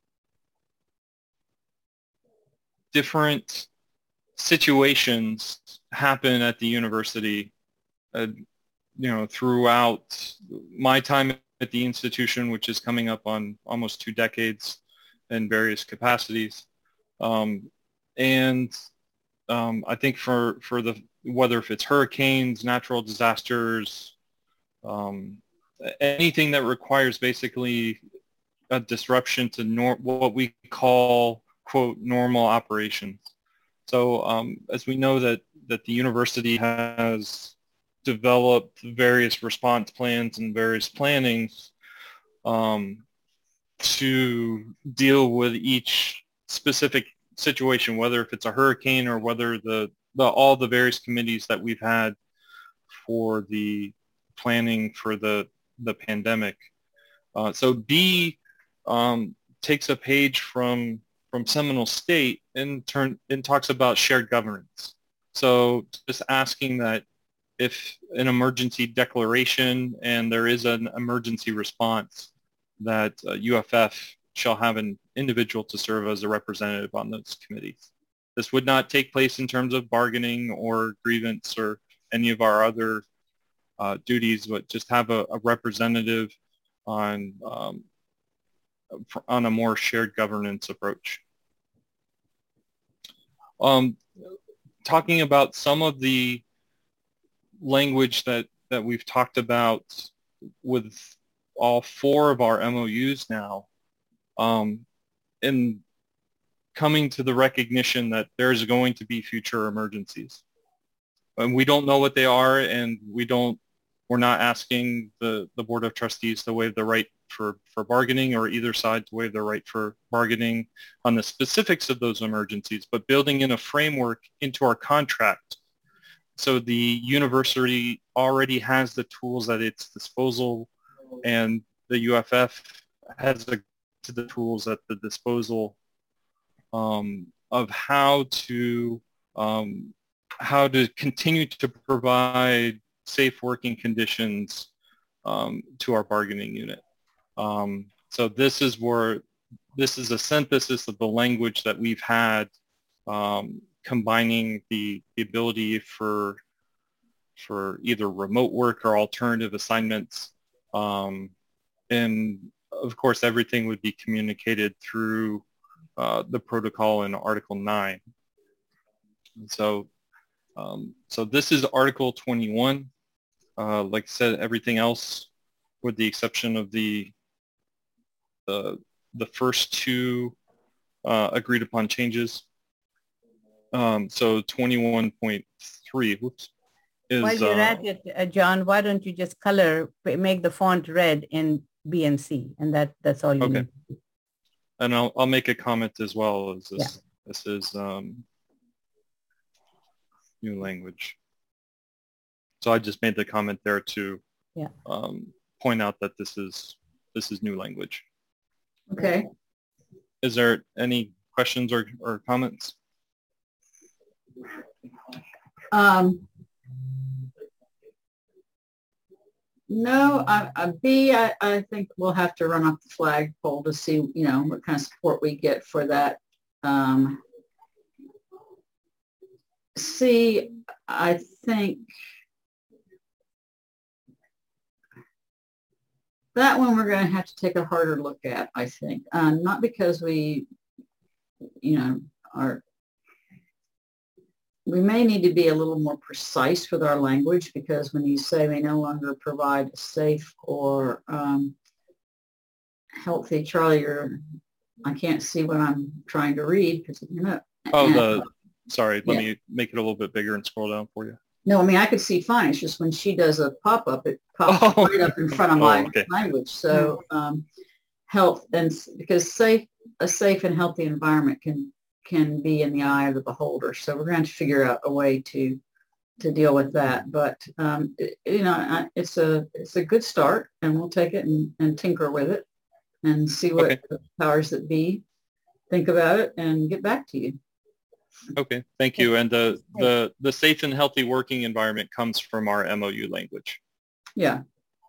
different situations happen at the university, uh, you know, throughout my time at the institution, which is coming up on almost two decades in various capacities. Um, and um, I think for, for the, whether if it's hurricanes, natural disasters, um, anything that requires basically a disruption to nor what we call, quote, normal operations. So um, as we know that, that the university has developed various response plans and various plannings um, to deal with each specific situation, whether if it's a hurricane or whether the, the all the various committees that we've had for the planning for the, the pandemic. Uh, so B um, takes a page from from Seminole State and turn and talks about shared governance. So just asking that if an emergency declaration and there is an emergency response, that uh, U F F shall have an individual to serve as a representative on those committees. This would not take place in terms of bargaining or grievance or any of our other uh, duties, but just have a, a representative on um, on a more shared governance approach. Um, talking about some of the language that, that we've talked about with all four of our M O Us now, um, and coming to the recognition that there's going to be future emergencies. And we don't know what they are, and we don't, we're not asking the, the Board of Trustees to waive the right for, for bargaining or either side to waive the right for bargaining on the specifics of those emergencies, but building in a framework into our contract. So the university already has the tools at its disposal, and the U F F has the, the tools at the disposal um, of how to um, how to continue to provide safe working conditions um, to our bargaining unit. Um, so this is where, this is a synthesis of the language that we've had, um, combining the, the ability for, for either remote work or alternative assignments. Um, and of course, everything would be communicated through uh, the protocol in Article nine. And so, um, so this is Article twenty-one. Uh, like I said, everything else, with the exception of the the, the first two uh, agreed upon changes, Um, so twenty-one point three, whoops, is, While you're uh, at it, uh, John, why don't you just color, make the font red in B and C, and that that's all you okay. need. And I'll, I'll make a comment as well as this, Yeah. this is um, new language. So I just made the comment there to yeah. um, point out that this is, this is new language. Okay. Is there any questions or, or comments? Um, no, I, I, B, I, I think we'll have to run up the flagpole to see, you know, what kind of support we get for that. Um, C, I think that one we're going to have to take a harder look at, I think. Um, not because we, you know, are, we may need to be a little more precise with our language, because when you say they no longer provide a safe or um, healthy, Charlie, you're, I can't see what I'm trying to read because you know. Oh, the, sorry, let yeah. me make it a little bit bigger and scroll down for you. No, I mean, I could see fine. It's just when she does a pop-up, it pops oh. right up in front of oh, my okay. language. So um, health, and because safe, a safe and healthy environment can can be in the eye of the beholder. So we're going to figure out a way to to deal with that. But um, it, you know, I, it's a it's a good start, and we'll take it and, and tinker with it and see what okay. the powers that be think about it and get back to you. Okay, thank you. And the the the safe and healthy working environment comes from our M O U language. Yeah.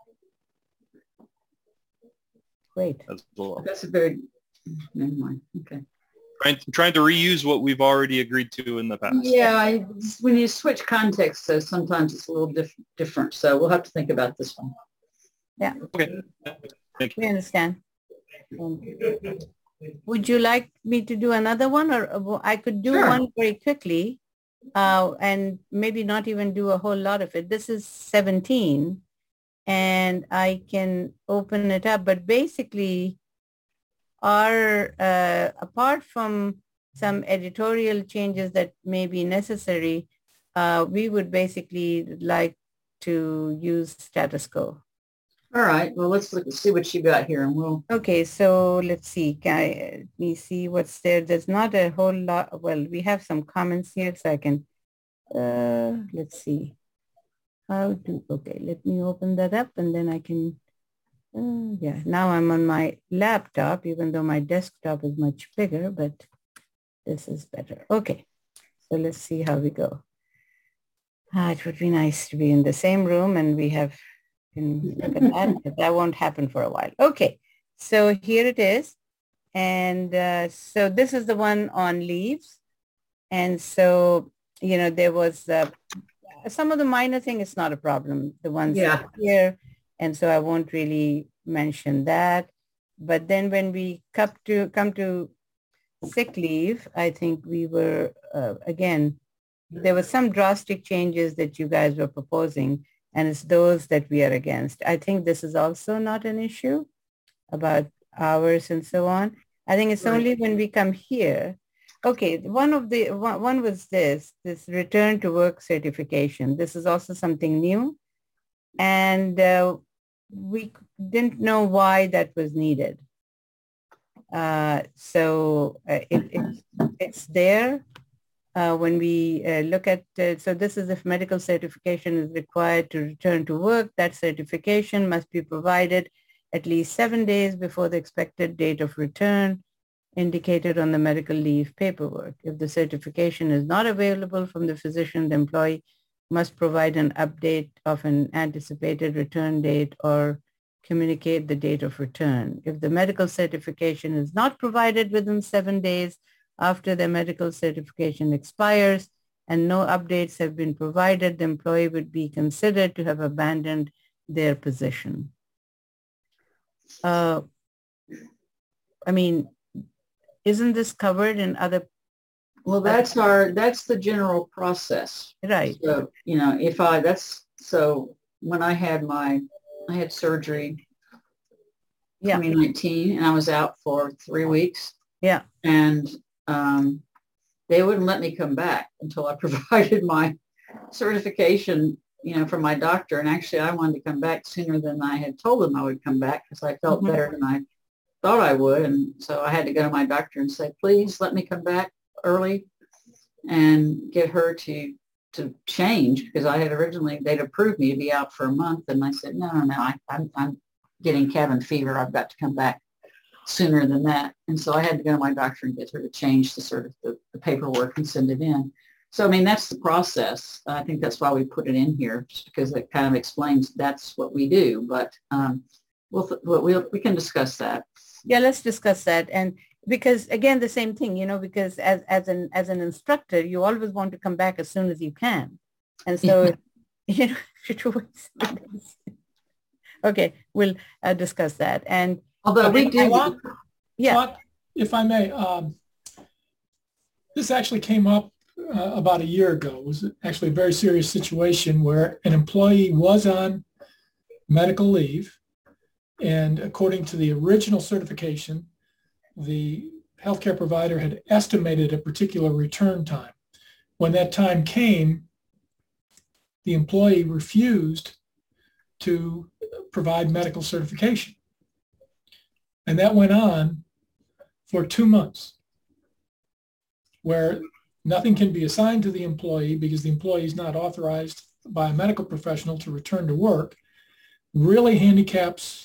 Great. As well. That's a very never mind. Okay. Trying, trying to reuse what we've already agreed to in the past. Yeah, I, when you switch context, so sometimes it's a little diff different. So we'll have to think about this one. Yeah. Okay. Thank you. We understand. Um, would you like me to do another one, or I could do sure. one very quickly, uh, and maybe not even do a whole lot of it. This is seventeen, and I can open it up. But basically, are, uh, apart from some editorial changes that may be necessary, uh, we would basically like to use status quo. All right. Well, let's look, see what you got here, and we'll. Okay. So let's see. Can I, let me see what's there. There's not a whole lot. Well, we have some comments here, so I can. Uh, let's see. How to? Okay. Let me open that up, and then I can. Uh, yeah, now I'm on my laptop, even though my desktop is much bigger, but this is better. Okay, so let's see how we go. Ah, it would be nice to be in the same room and we have, can look at that, but that won't happen for a while. Okay, so here it is. And uh, so this is the one on leaves. And so, you know, there was uh, some of the minor thing, it's not a problem. The ones yeah. here. And so I won't really mention that. But then when we come to come to sick leave, I think we were, uh, again, there were some drastic changes that you guys were proposing, and it's those that we are against. I think this is also not an issue about hours and so on. I think it's right. only when we come here. Okay, one of the, one, one was this, this return to work certification. This is also something new. And uh, we didn't know why that was needed. Uh, so uh, it, it, it's there uh, when we uh, look at, uh, so this is if medical certification is required to return to work, that certification must be provided at least seven days before the expected date of return indicated on the medical leave paperwork. If the certification is not available from the physician, the employee must provide an update of an anticipated return date or communicate the date of return. If the medical certification is not provided within seven days after the medical certification expires and no updates have been provided, the employee would be considered to have abandoned their position. Uh, I mean, isn't this covered in other? Well, that's our, that's the general process. Right. So, you know, if I, that's, so when I had my, I had surgery yeah. twenty nineteen and I was out for three weeks. Yeah. And um, they wouldn't let me come back until I provided my certification, you know, from my doctor. And actually, I wanted to come back sooner than I had told them I would come back because I felt Mhm. better than I thought I would. And so I had to go to my doctor and say, please let me come back early and get her to to change, because I had originally, they'd approved me to be out for a month. And I said, no, no, no, I, I'm, I'm getting cabin fever. I've got to come back sooner than that. And so I had to go to my doctor and get her to change the sort of the, the paperwork and send it in. So, I mean, that's the process. I think that's why we put it in here, just because it kind of explains that's what we do. But um, we'll, we'll, we can discuss that. Yeah, let's discuss that. And because again, the same thing, you know, because as, as an as an instructor, you always want to come back as soon as you can. And so, you know, okay, we'll uh, discuss that. And although we do, Talat, yeah, Talat, if I may, um, this actually came up uh, about a year ago. It was actually a very serious situation where an employee was on medical leave. And according to the original certification, the healthcare provider had estimated a particular return time. When that time came, the employee refused to provide medical certification. And that went on for two months, where nothing can be assigned to the employee because the employee is not authorized by a medical professional to return to work. Really handicaps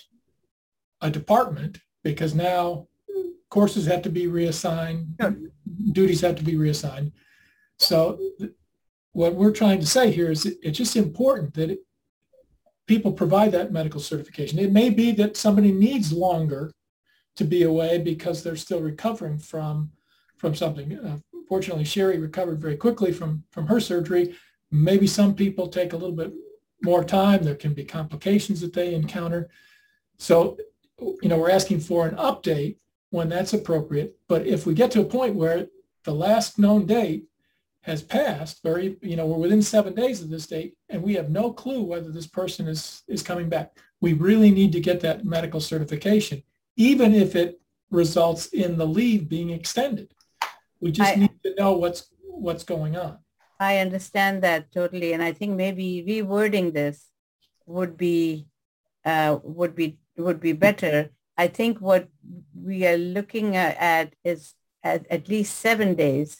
a department, because now courses have to be reassigned, duties have to be reassigned. So what we're trying to say here is it's just important that it, people provide that medical certification. It may be that somebody needs longer to be away because they're still recovering from, from something. Uh, fortunately, Sherry recovered very quickly from, from her surgery. Maybe some people take a little bit more time. There can be complications that they encounter. So, you know, we're asking for an update when that's appropriate. But if we get to a point where the last known date has passed, or, you know, we're within seven days of this date, and we have no clue whether this person is, is coming back, we really need to get that medical certification, even if it results in the leave being extended. We just I, need to know what's, what's going on. I understand that totally. And I think maybe rewording this would be, uh, would be, would be better. I think what we are looking at is at, at least seven days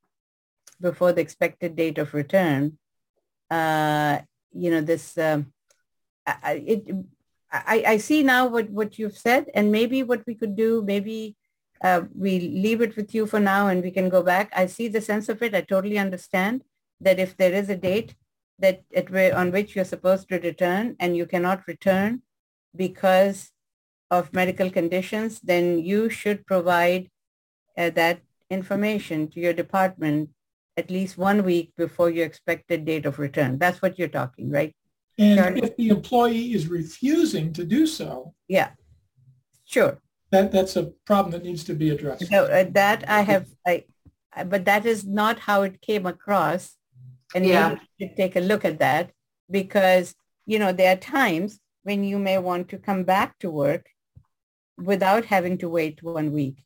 before the expected date of return. Uh, you know, this, um, I, it, I, I see now what, what you've said, and maybe what we could do, maybe uh, we leave it with you for now and we can go back. I see the sense of it. I totally understand that if there is a date that at, on which you're supposed to return and you cannot return because of medical conditions, then you should provide uh, that information to your department at least one week before your expected date of return. That's what you're talking, right? And Charlie? If the employee is refusing to do so, yeah, sure. That that's a problem that needs to be addressed. So uh, that I have, I, but that is not how it came across. And yeah, maybe you should take a look at that, because, you know, there are times when you may want to come back to work without having to wait one week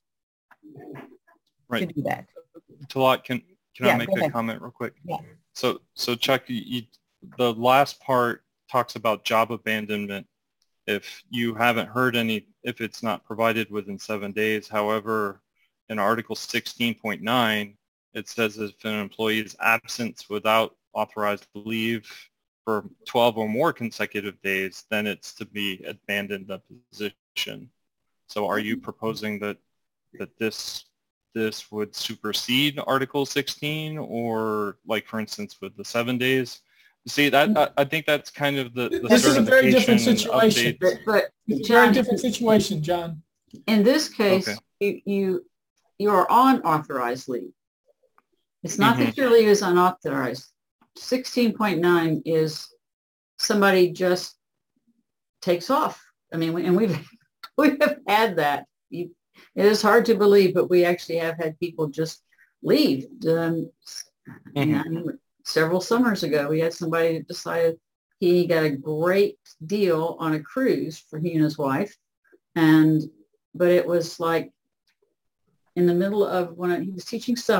right. to do that. Talat, can can yeah, I make a ahead. comment real quick? Yeah. So so Chuck, you, you, the last part talks about job abandonment if you haven't heard any, if it's not provided within seven days. However, in Article sixteen point nine, it says if an employee is absent without authorized leave for twelve or more consecutive days, then it's to be abandoned the position. So are you proposing that that this this would supersede Article sixteen, or like, for instance, with the seven days? See, that I, I think that's kind of the, the this is a very different and situation. But, but It's a John, very different situation, John. in this case, Okay. you, you you are on authorized leave. It's not Mhm. that your leave is unauthorized. sixteen point nine is somebody just takes off. I mean, we, and we've we have had that. You, it is hard to believe, but we actually have had people just leave. Um, Mhm. you know, several summers ago, we had somebody that decided he got a great deal on a cruise for he and his wife, and but it was like in the middle of when he was teaching summer,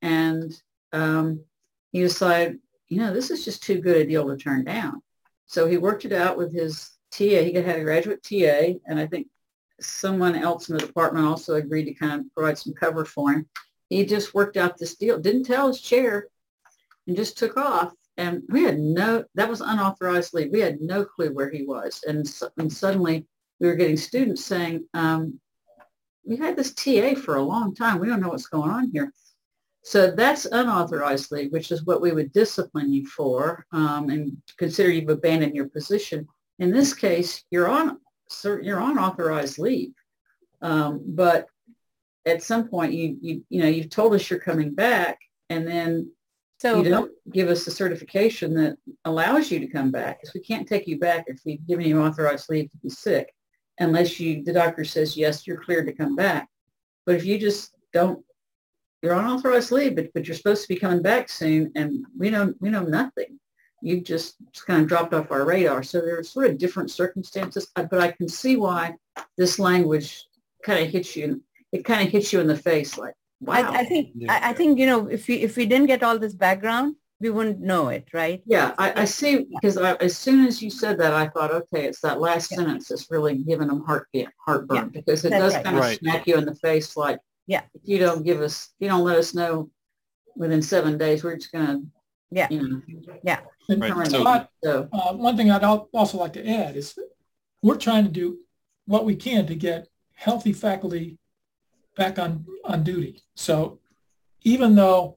and um, he decided, you know, this is just too good a deal to turn down. So he worked it out with his T A. He had a graduate T A, and I think someone else in the department also agreed to kind of provide some cover for him. He just worked out this deal, didn't tell his chair, and just took off. And we had no, that was unauthorized leave. We had no clue where he was. And, and suddenly we were getting students saying, um, we had this T A for a long time. We don't know what's going on here. So that's unauthorized leave, which is what we would discipline you for um, and consider you've abandoned your position. In this case, you're on, you're on authorized leave. Um, but at some point, you, you, you know, you've told us you're coming back, and then so you don't give us the certification that allows you to come back, because we can't take you back if we've given you authorized leave to be sick, unless you, the doctor says, yes, you're cleared to come back. But if you just don't, you're on authorized leave, but, but you're supposed to be coming back soon, and we know, we know nothing. You just, just kind of dropped off our radar. So there are sort of different circumstances, but I can see why this language kind of hits you. It kind of hits you in the face, like, wow. I, I think, Yeah. I, I think, you know, if we, if we didn't get all this background, we wouldn't know it, right? Yeah, I, I see, because I, as soon as you said that, I thought, okay, it's that last Yeah. sentence that's really giving them heart, heartburn, Yeah, because it that's does right. kind of Right. smack you in the face, like, Yeah. if you don't give us, if you don't let us know within seven days, we're just going to, Yeah. you know, And Right. terminate. So- So, uh, one thing I'd al- also like to add is we're trying to do what we can to get healthy faculty back on, on duty. So even though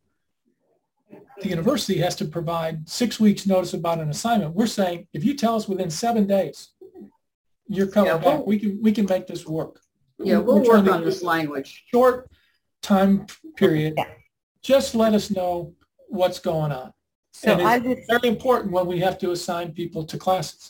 the university has to provide six weeks notice about an assignment, we're saying, if you tell us within seven days you're coming Yeah, back, we'll- we can we can make this work. yeah, We're we'll trying work to on this language. short time period. Yeah. Just let us know what's going on. So And I it's just, very important when we have to assign people to classes.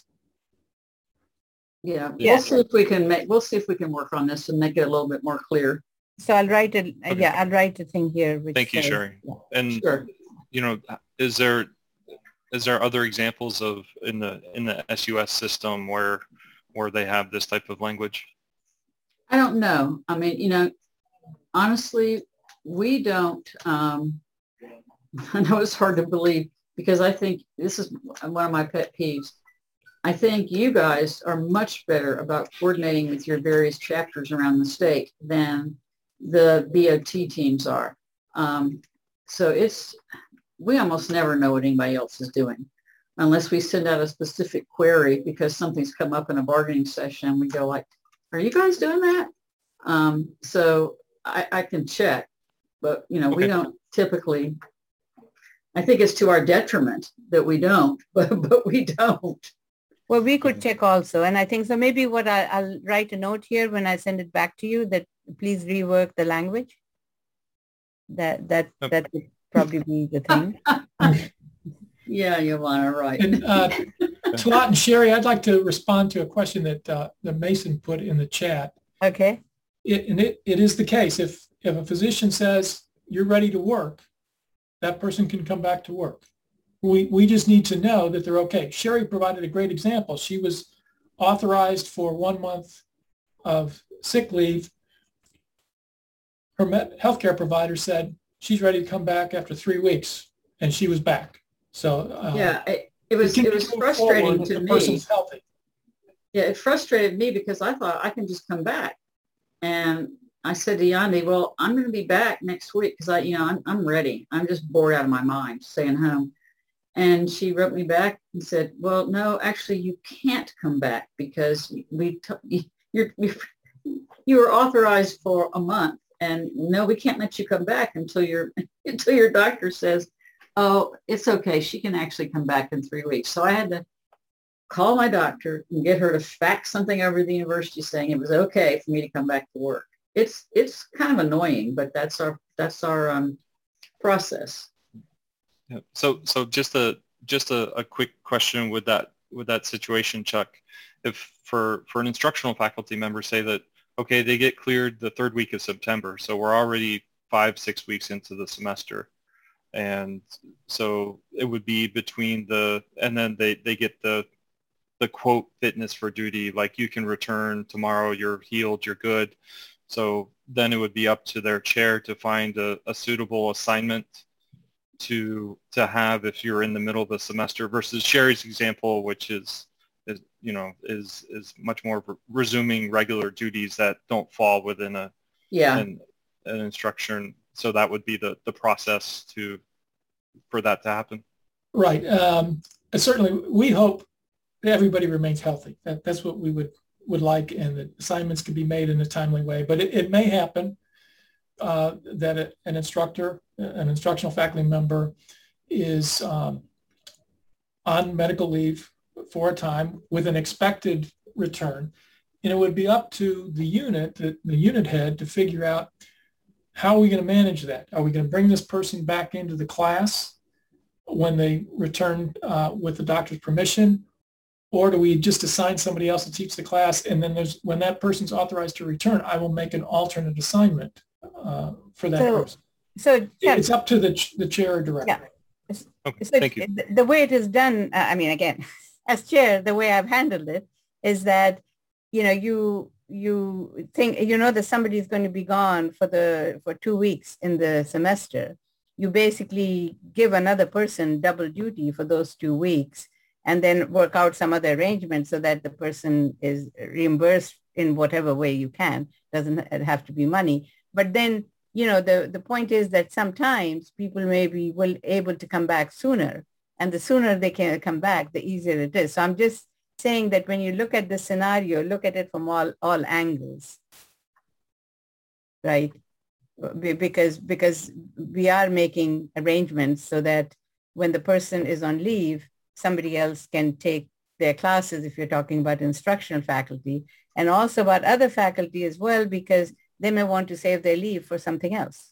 Yeah, Yeah. we'll see if we can make, we'll see if we can work on this and make it a little bit more clear. so I'll write it, uh, Okay. yeah, I'll write a thing here. Which Thank you, says- Sherry. yeah. And Sure. you know, is there is there other examples of in the in the S U S system where where they have this type of language? I don't know. I mean, you know, honestly, we don't, um, I know it's hard to believe, because I think this is one of my pet peeves. I think you guys are much better about coordinating with your various chapters around the state than the B O T teams are. Um, so it's, we almost never know what anybody else is doing unless we send out a specific query because something's come up in a bargaining session. We go like, are you guys doing that? Um, so I, I can check, but you know, we Okay. don't typically, I think it's to our detriment that we don't, but, but we don't. Well, we could check also. And I think so maybe what I, I'll write a note here when I send it back to you that please rework the language. That, that, Yep. that would probably be the thing. Yeah, Yolanda, right. And uh, Talat and Sherry, I'd like to respond to a question that uh, that Mason put in the chat. Okay. It, and it, it is the case. If if a physician says you're ready to work, that person can come back to work. We we just need to know that they're okay. Sherry provided a great example. She was authorized for one month of sick leave. Her met, healthcare provider said she's ready to come back after three weeks, and she was back. So uh, Yeah, it, it was can it be was moved frustrating forward if to the me. person's healthy. Yeah, it frustrated me because I thought I can just come back. And I said to Yandi, well, I'm going to be back next week because I, you know, I'm, I'm ready. I'm just bored out of my mind staying home. And she wrote me back and said, well, no, actually, you can't come back because we t- you're, you're, you were authorized for a month. And no, we can't let you come back until your until your doctor says, oh, it's okay. She can actually come back in three weeks. So I had to call my doctor and get her to fax something over to the university saying it was okay for me to come back to work. It's it's kind of annoying, but that's our that's our um, process. Yeah. So so just a just a, a quick question with that with that situation, Chuck. If for for an instructional faculty member, say that okay, they get cleared the third week of September, so we're already five six weeks into the semester, and so it would be between the and then they they get the the quote fitness for duty, like you can return tomorrow, you're healed, you're good. So then it would be up to their chair to find a, a suitable assignment to to have if you're in the middle of the semester versus Sherry's example, which is is you know is is much more resuming regular duties that don't fall within a Yeah. an, an instruction. So that would be the the process to for that to happen. Right. Um, and certainly, we hope that everybody remains healthy. That, that's what we would, would like, and that assignments can be made in a timely way. But it, it may happen uh, that a, an instructor, an instructional faculty member is um, on medical leave for a time with an expected return. And it would be up to the unit, the, the unit head, to figure out how are we going to manage that? Are we going to bring this person back into the class when they return uh, with the doctor's permission? Or do we just assign somebody else to teach the class, and then there's when that person's authorized to return, I will make an alternate assignment uh, for that So- person. So yeah, It's up to the, ch- the chair or director. Yeah. Okay, so thank you. the- the way it is done, uh, I mean, again, as chair, the way I've handled it is that, you know, you you think, you know, that somebody is going to be gone for the for two weeks in the semester. You basically give another person double duty for those two weeks and then work out some other arrangement so that the person is reimbursed in whatever way you can. Doesn't have to be money. But then, you know, the, the point is that sometimes people may be will able to come back sooner. And the sooner they can come back, the easier it is. So I'm just saying that when you look at the scenario, look at it from all, all angles, right? Be- Because, because we are making arrangements so that when the person is on leave, somebody else can take their classes if you're talking about instructional faculty, and also about other faculty as well, because they may want to save their leave for something else.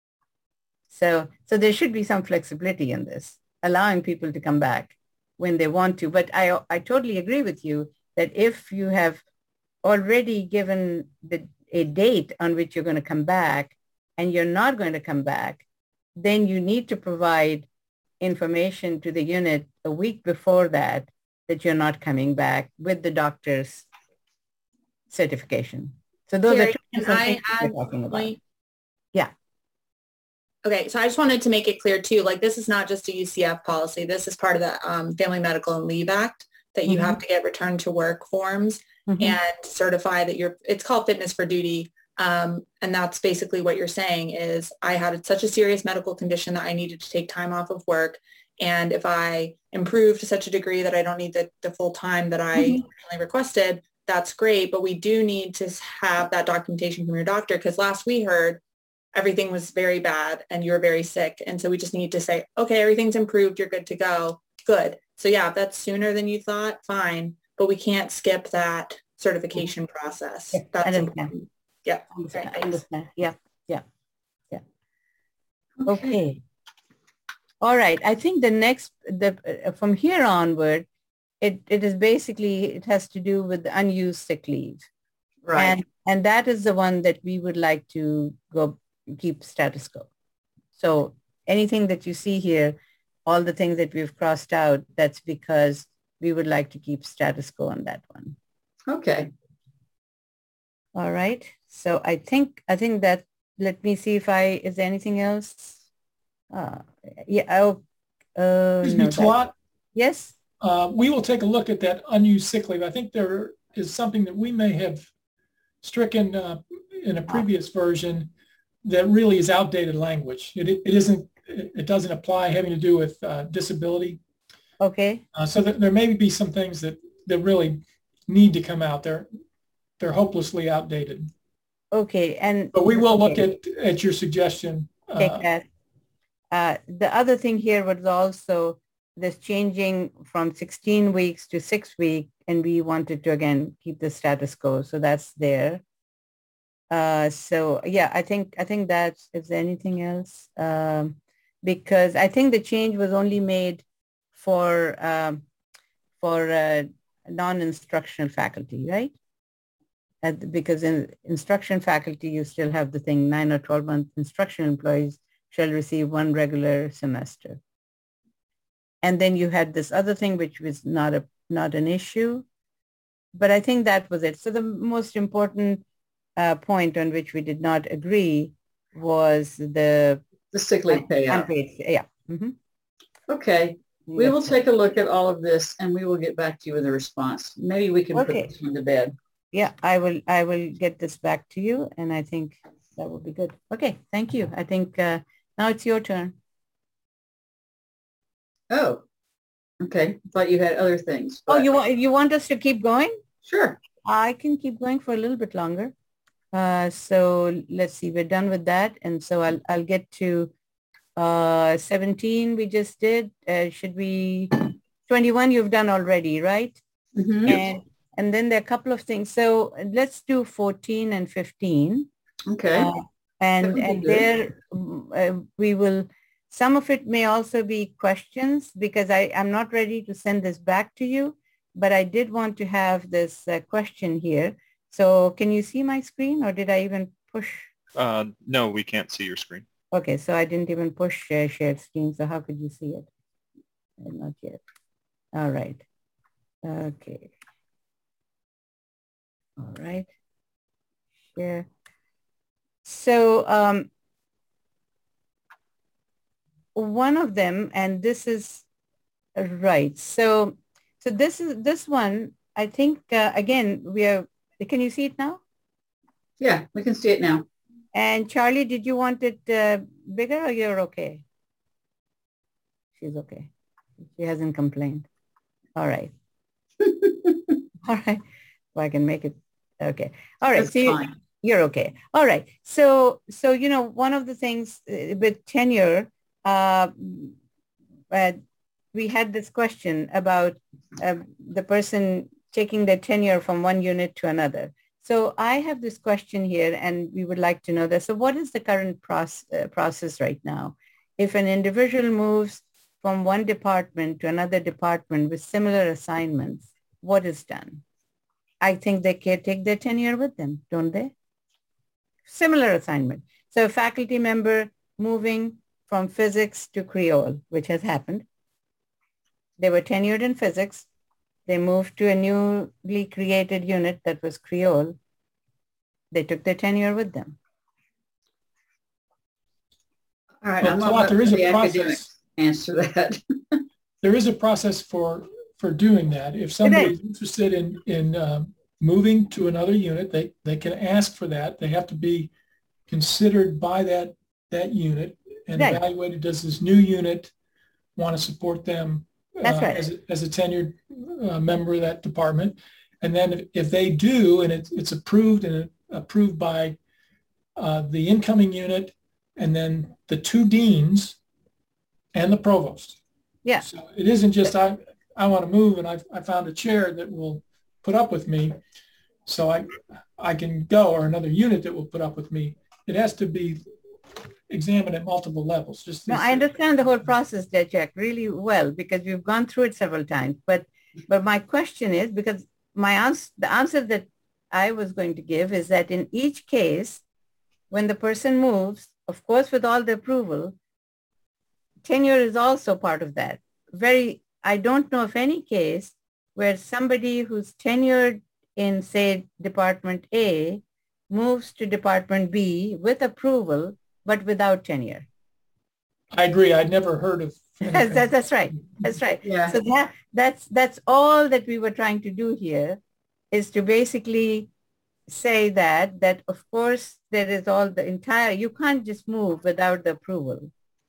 So, so there should be some flexibility in this, allowing people to come back when they want to. But I, I totally agree with you that if you have already given the, a date on which you're going to come back and you're not going to come back, then you need to provide information to the unit a week before that, that you're not coming back with the doctor's certification. So those Carrie, are two can different I things we're add talking a about. point? Yeah. Okay, so I just wanted to make it clear too, like this is not just a U C F policy. This is part of the um, Family Medical and Leave Act that you Mhm. have to get return to work forms Mhm. and certify that you're, it's called fitness for duty. Um, and that's basically what you're saying is I had such a serious medical condition that I needed to take time off of work. And if I improve to such a degree that I don't need the, the full time that I Mhm. originally requested, that's great. But we do need to have that documentation from your doctor, because last we heard everything was very bad and you're very sick. And so we just need to say, okay, everything's improved. You're good to go. Good. So yeah, if that's sooner than you thought, fine. But we can't skip that certification process. Yeah, I That's understand. important. Yeah. Understand. Right, thanks. Understand. Yeah. Yeah. Yeah. Okay. All right. I think the next, the uh, from here onward, it, it is basically, it has to do with the unused sick leave. Right. And, and that is the one that we would like to go keep status quo. So anything that you see here, all the things that we've crossed out, that's because we would like to keep status quo on that one. Okay. All right. So I think, I think that, let me see if I, is there anything else? Uh, yeah. Oh, uh, Excuse no, me, that- Talat, yes. uh, we will take a look at that unused sick leave. I think there is something that we may have stricken uh, in a previous version that really is outdated language. It, it isn't, it doesn't apply having to do with uh, disability. Okay. Uh, so that there may be some things that, that really need to come out. They're, they're hopelessly outdated. Okay. And But we will look okay. at, at your suggestion. Take Uh, that. Uh, the other thing here was also this changing from sixteen weeks to six weeks, and we wanted to, again, keep the status quo. So that's there. Uh, so yeah, I think, I think that's, is there anything else? Um, because I think the change was only made for, um, for uh, non-instructional faculty, right? At, because in instruction faculty, you still have the thing, nine or twelve month instructional employees shall receive one regular semester. And then you had this other thing, which was not a not an issue, but I think that was it. So the most important uh, point on which we did not agree was the The sick leave payout. unpaid. Yeah. Mm-hmm. Okay. We will take a look at all of this and we will get back to you with a response. Maybe we can Okay. put this one to bed. Yeah, I will. I will get this back to you, and I think that will be good. Okay, thank you. I think uh, now it's your turn. Oh, okay. Thought you had other things. Oh, but- you want you want us to keep going? Sure. I can keep going for a little bit longer. Uh, so let's see. We're done with that, and so I'll I'll get to uh, seventeen. We just did. Uh, should we? twenty-one. You've done already, right? Mhm. And and then there are a couple of things. So let's do fourteen and fifteen. Okay. Uh, and That would be and good. there mm, uh, we will, some of it may also be questions because I, I'm not ready to send this back to you, but I did want to have this uh, question here. So can you see my screen or did I even push? Uh, no, we can't see your screen. Okay, so I didn't even push share shared screen. So how could you see it? Uh, Not yet. All right. Okay. All right. Share. So um, one of them, and this is right. So so this is this one. I think uh, again we are. Can you see it now? Yeah, we can see it now. And Charlie, did you want it uh, bigger or you're okay? She's okay. She hasn't complained. All right. All right. Well, I can make it. Okay. All right. That's so you, fine. you're okay. All right. So, so, you know, one of the things uh, with tenure, uh, uh, we had this question about uh, the person taking their tenure from one unit to another. So I have this question here and we would like to know that. So what is the current process, uh, process right now? If an individual moves from one department to another department with similar assignments, what is done? I think they can take their tenure with them, don't they? Similar assignment. So a faculty member moving from physics to Creole, which has happened. They were tenured in physics. They moved to a newly created unit that was Creole. They took their tenure with them. All right. Well, I'm Talat, not there is the a academic process. answer that. There is a process for for doing that. If somebody is interested in in um, moving to another unit, they they can ask for that. They have to be considered by that that unit and Right. evaluated. Does this new unit want to support them That's uh, right. as, a, as a tenured uh, member of that department? And then if, if they do, and it's it's approved and approved by uh, the incoming unit, and then the two deans and the provost. Yeah. So it isn't just I I want to move and I I found a chair that will put up with me, so I I can go, or another unit that will put up with me. It has to be examined at multiple levels. Just No, this- I understand the whole process, Dechek, really well because we've gone through it several times. But but my question is, because my answer, the answer that I was going to give is that in each case, when the person moves, of course, with all the approval, tenure is also part of that. Very, I don't know of any case where somebody who's tenured in, say, Department A moves to Department B with approval, but without tenure. I agree. I'd never heard of. That's, that's, that's right. That's right. Yeah. So that, that's, that's all that we were trying to do here is to basically say that, that of course there is all the entire, you can't just move without the approval.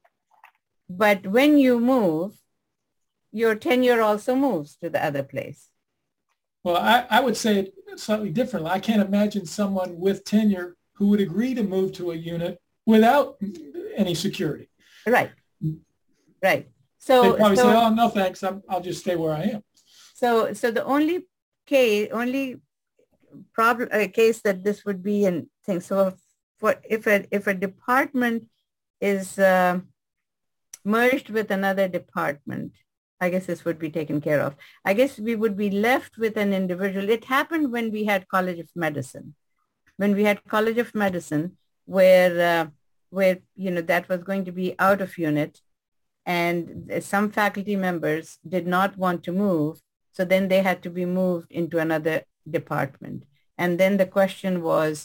But when you move, your tenure also moves to the other place. Well, I, I would say it slightly differently. I can't imagine someone with tenure who would agree to move to a unit without any security. Right. Right. So, They'd probably so, say, oh, no, thanks. I'm, I'll just stay where I am. so, so the only case, only problem, a case that this would be in things. So for, if a, if a department is uh, merged with another department, I guess this would be taken care of. I guess we would be left with an individual. It happened when we had College of Medicine. When we had College of Medicine, where, uh, where, you know, that was going to be out of unit, and some faculty members did not want to move, so then they had to be moved into another department. And then the question was,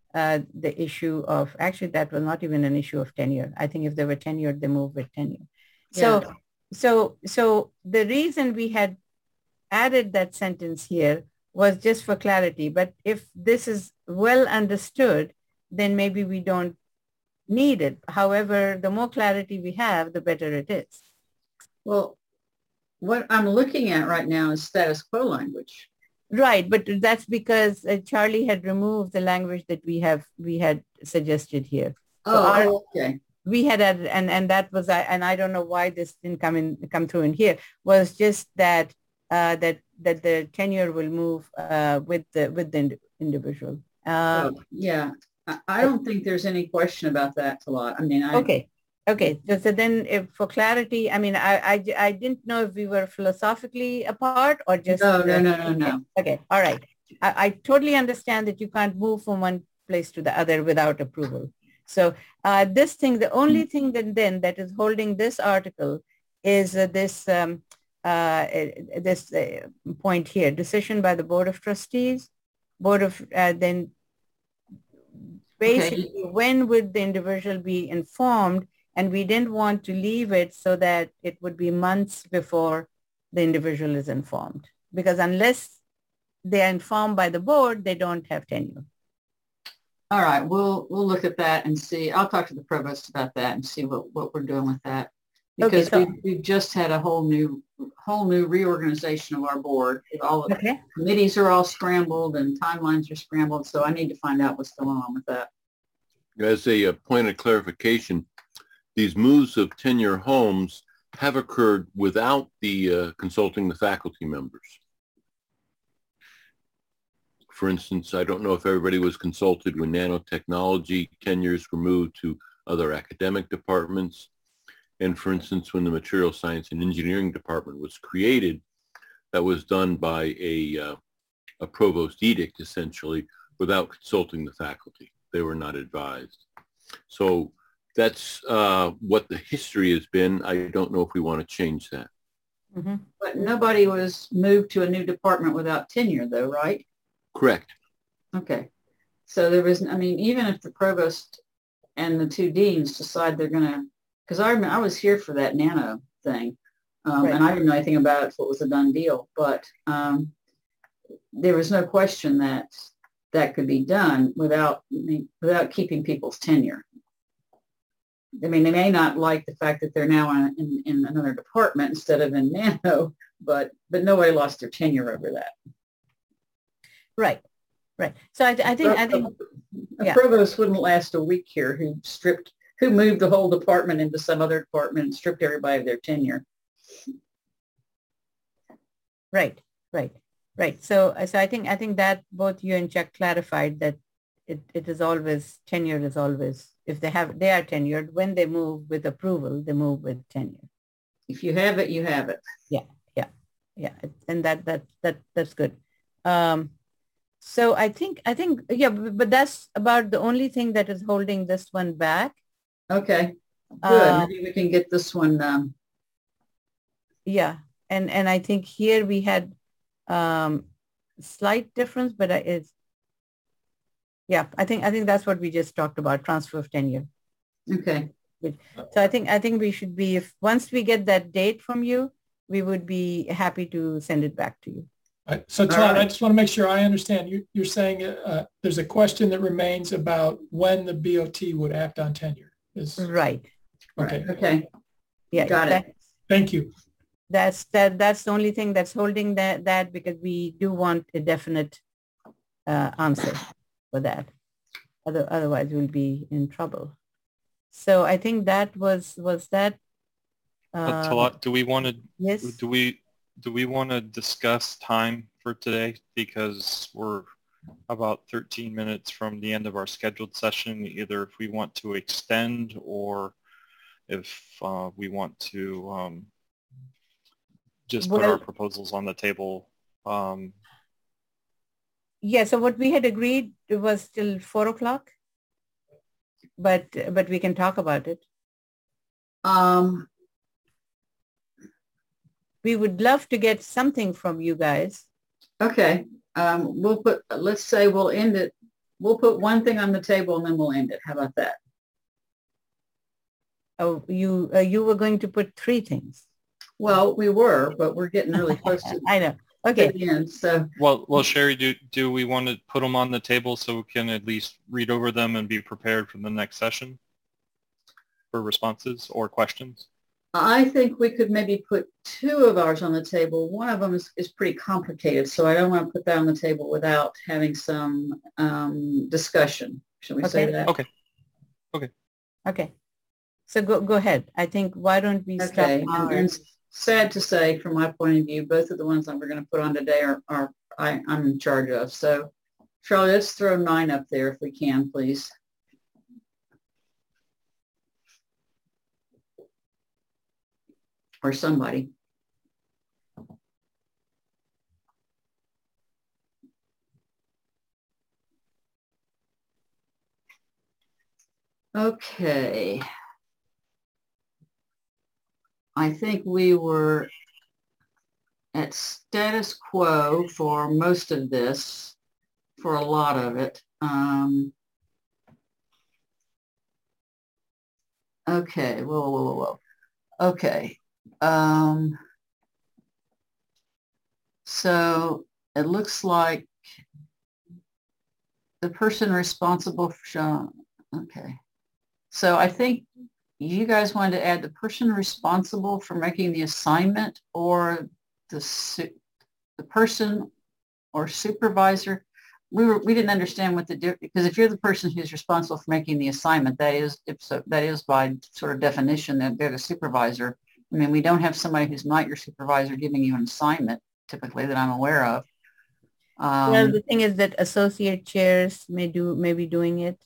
uh, the issue of, actually that was not even an issue of tenure. I think if they were tenured, they move with tenure. So, Yeah. so, so the reason we had added that sentence here was just for clarity. But if this is well understood, then maybe we don't need it. However, the more clarity we have, the better it is. Well, what I'm looking at right now is status quo language. Right, but that's because uh, Charlie had removed the language that we have we had suggested here. So Oh, our, oh, okay. We had added, and and that was, and I don't know why this didn't come in come through in here. Was just that uh, that that the tenure will move uh, with the with the individual. Uh, Oh, yeah, I, I don't think there's any question about that, Talat. I mean, I okay. Okay, so, so then if for clarity, I mean, I, I, I didn't know if we were philosophically apart or just... No, no, no, no, okay. no. Okay, all right. I, I totally understand that you can't move from one place to the other without approval. So uh, this thing, the only thing that then that is holding this article is uh, this, um, uh, this uh, point here, decision by the Board of Trustees, Board of, uh, then basically okay. When would the individual be informed? And we didn't want to leave it so that it would be months before the individual is informed. Because unless they are informed by the board, they don't have tenure. All right, we'll we'll look at that and see. I'll talk to the provost about that and see what, what we're doing with that. Because okay, so, we, we've just had a whole new whole new reorganization of our board. All the okay. committees are all scrambled and timelines are scrambled. So I need to find out what's going on with that. As a, a point of clarification, these moves of tenure homes have occurred without the uh, consulting the faculty members. For instance, I don't know if everybody was consulted when nanotechnology tenures were moved to other academic departments. And for instance, when the material science and engineering department was created, that was done by a, uh, a provost edict, essentially, without consulting the faculty. They were not advised. So that's uh, what the history has been. I don't know if we want to change that. Mm-hmm. But nobody was moved to a new department without tenure, though, right? Correct. Okay. So there was, I mean, even if the provost and the two deans decide they're going to, because I, I was here for that nano thing, um, right. and I didn't know anything about it, so it was a done deal. But um, there was no question that that could be done without without keeping people's tenure. I mean, they may not like the fact that they're now in, in, in another department instead of in nano, but but nobody lost their tenure over that. Right, right. So I, I think, I think a yeah. provost wouldn't last a week here who stripped, who moved the whole department into some other department and stripped everybody of their tenure. Right, right, right. So, so I think, I think that both you and Chuck clarified that it, it is always, tenure is always, if they have, they are tenured, when they move with approval, they move with tenure. If you have it, you have it. Yeah, yeah, yeah. And that, that, that, that's good. Um, So I think, I think, yeah, but that's about the only thing that is holding this one back. Okay, good. Uh, Maybe we can get this one. Um... Yeah, and and I think here we had um, slight difference, but it's, yeah, I think I think that's what we just talked about, transfer of tenure. Okay. So I think I think we should be, if once we get that date from you, we would be happy to send it back to you. Right. So Todd, right. I just want to make sure I understand. You, you're saying uh, there's a question that remains about when the B O T would act on tenure. Is right. Okay. Okay. Yeah. Got that, it. Thank you. That's that. That's the only thing that's holding that that because we do want a definite uh, answer for that. Other, otherwise, we'll be in trouble. So I think that was was that. Uh, Talat, do we want to? Yes. Do we? Do we want to discuss time for today? Because we're about thirteen minutes from the end of our scheduled session, either if we want to extend or if uh, we want to um, just put well, our proposals on the table. Um, yeah, so what we had agreed was till four o'clock, but but we can talk about it. Um. We would love to get something from you guys. Okay. Um, we'll put, let's say we'll end it we'll put one thing on the table and then we'll end it. How about that? Oh, you uh, you were going to put three things. Well, we were, but we're getting really close to I know. Okay. the end. So, Well, well, Sherry, do do we want to put them on the table so we can at least read over them and be prepared for the next session for responses or questions? I think we could maybe put two of ours on the table. One of them is, is pretty complicated, so I don't want to put that on the table without having some um, discussion. Should we say Okay. that? Okay. Okay. Okay. So go go ahead. I think why don't we stop Okay. And, and ours? sad to say, from my point of view, both of the ones that we're going to put on today are, are I, I'm in charge of. So, Charlie, let's throw nine up there if we can, please. Or somebody. Okay. I think we were at status quo for most of this, for a lot of it. Um, okay, whoa, whoa, whoa, whoa. Okay. Um, so it looks like the person responsible for showing, okay. So I think you guys wanted to add the person responsible for making the assignment or the su the person or supervisor. We were we didn't understand what the difference, because if you're the person who's responsible for making the assignment, that is if so that is by sort of definition that they're the supervisor. I mean, we don't have somebody who's not your supervisor giving you an assignment typically that I'm aware of. Um, Well, the thing is that associate chairs may do may be doing it,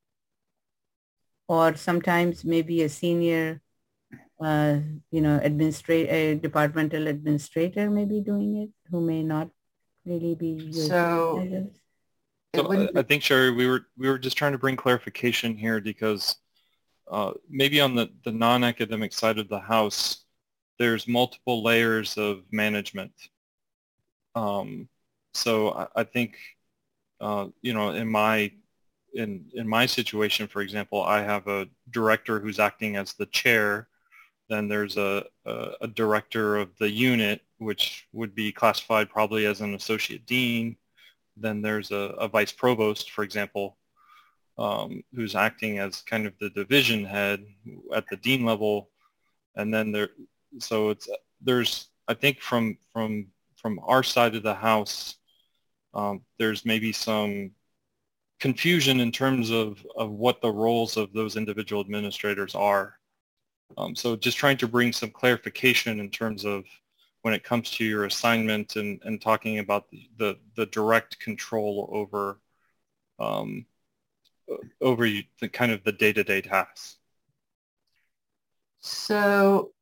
or sometimes maybe a senior, uh, you know, administrate a departmental administrator may be doing it, who may not really be your So- supervisors. it So wouldn't I, I think, Sherry, we were we were just trying to bring clarification here because uh, maybe on the, the non-academic side of the house, there's multiple layers of management. Um, so I, I think, uh, you know, in my in in my situation, for example, I have a director who's acting as the chair. Then there's a, a, a director of the unit, which would be classified probably as an associate dean. Then there's a, a vice provost, for example, um, who's acting as kind of the division head at the dean level. And then there, so it's, there's, I think from, from, from our side of the house, um, there's maybe some confusion in terms of, of what the roles of those individual administrators are. Um, so just trying to bring some clarification in terms of when it comes to your assignment and, and talking about the, the, the direct control over um, over the kind of the day-to-day tasks. So,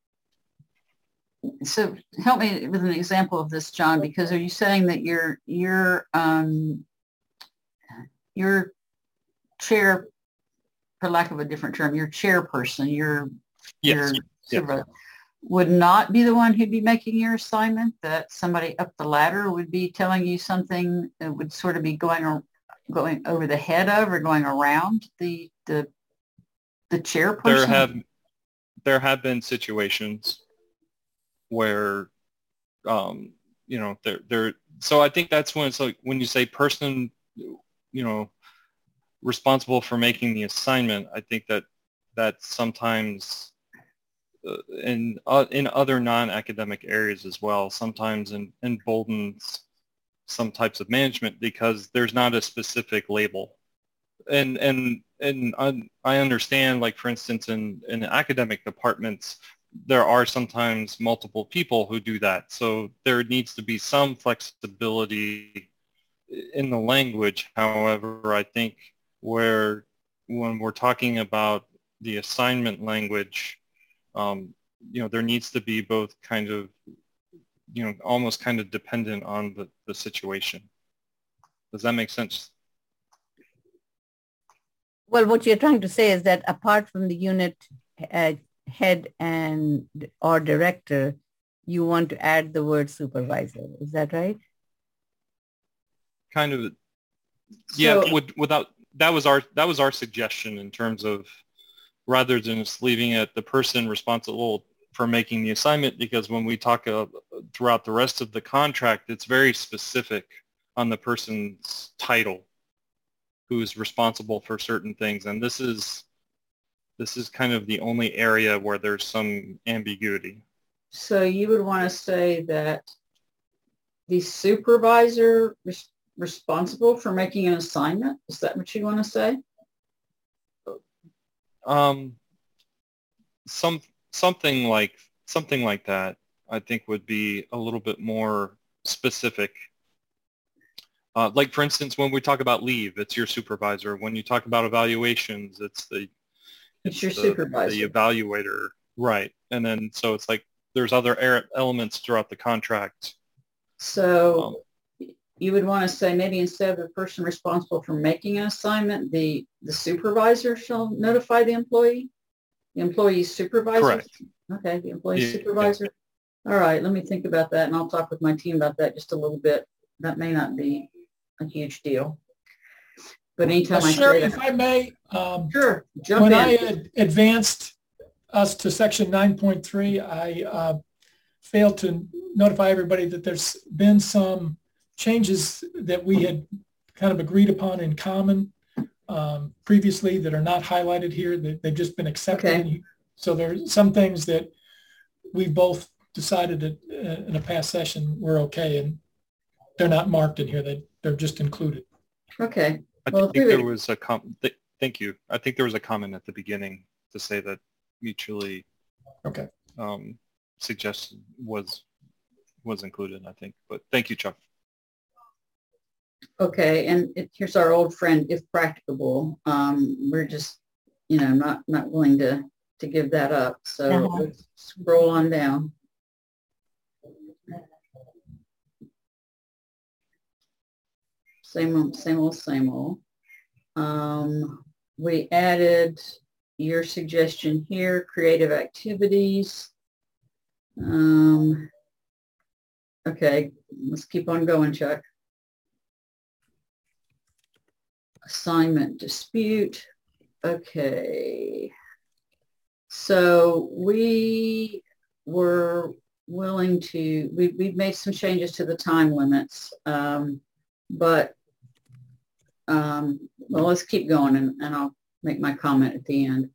so help me with an example of this, John, because are you saying that your your um, your chair, for lack of a different term, your chairperson, your Yes. your Yes. supervisor, would not be the one who'd be making your assignment? That somebody up the ladder would be telling you something that would sort of be going or going over the head of or going around the the the chairperson? There have there have been situations where um, you know there there. So I think that's when it's like when you say person, you know, responsible for making the assignment. I think that that sometimes uh, in uh, in other non-academic areas as well, sometimes in, emboldens some types of management because there's not a specific label. And and and I, I understand, like for instance, in in academic departments, there are sometimes multiple people who do that. So there needs to be some flexibility in the language. However, I think where when we're talking about the assignment language, um, you know, there needs to be both kind of, you know, almost kind of dependent on the, the situation. Does that make sense? Well, what you're trying to say is that apart from the unit uh, head and or director, you want to add the word supervisor. Is that right? Kind of, Yeah, So- would, without, that was our, that was our suggestion in terms of rather than just leaving it the person responsible for making the assignment, because when we talk uh, throughout the rest of the contract, it's very specific on the person's title who's responsible for certain things. And this is, this is kind of the only area where there's some ambiguity. So you would want to say that the supervisor res- responsible for making an assignment? Is that what you want to say? Um, some something like something like that, I think, would be a little bit more specific. Uh, like, for instance, when we talk about leave, it's your supervisor. When you talk about evaluations, it's the It's your the, supervisor. the evaluator, right? And then so it's like there's other er- elements throughout the contract. So Um, you would want to say maybe instead of the person responsible for making an assignment, the, the supervisor shall notify the employee? The employee's supervisor? Correct. Okay, the employee Yeah. supervisor. All right, let me think about that, and I'll talk with my team about that just a little bit. That may not be a huge deal. But anytime Uh, I Sherry, say if that, I may, um, sure, jump when in. I ad- advanced us to section nine point three, I uh, failed to notify everybody that there's been some changes that we had kind of agreed upon in common um, previously that are not highlighted here, that they've just been accepted. Okay. So there's some things that we both decided that uh, in a past session were okay, and they're not marked in here. They, they're just included. Okay. I Well, think if we there would- was a com- th- thank you. I think there was a comment at the beginning to say that mutually Okay. um, suggested was was included, I think. But thank you, Chuck. Okay, and it, here's our old friend, if practicable. Um, we're just, you know, not not willing to to give that up. So Uh-huh. let's scroll on down. Same old, same old, same old. Um, we added your suggestion here, creative activities. Um, okay, let's keep on going, Chuck. Assignment dispute. Okay. So we were willing to, we, we've made some changes to the time limits, um, but, um, well, let's keep going and, and I'll make my comment at the end.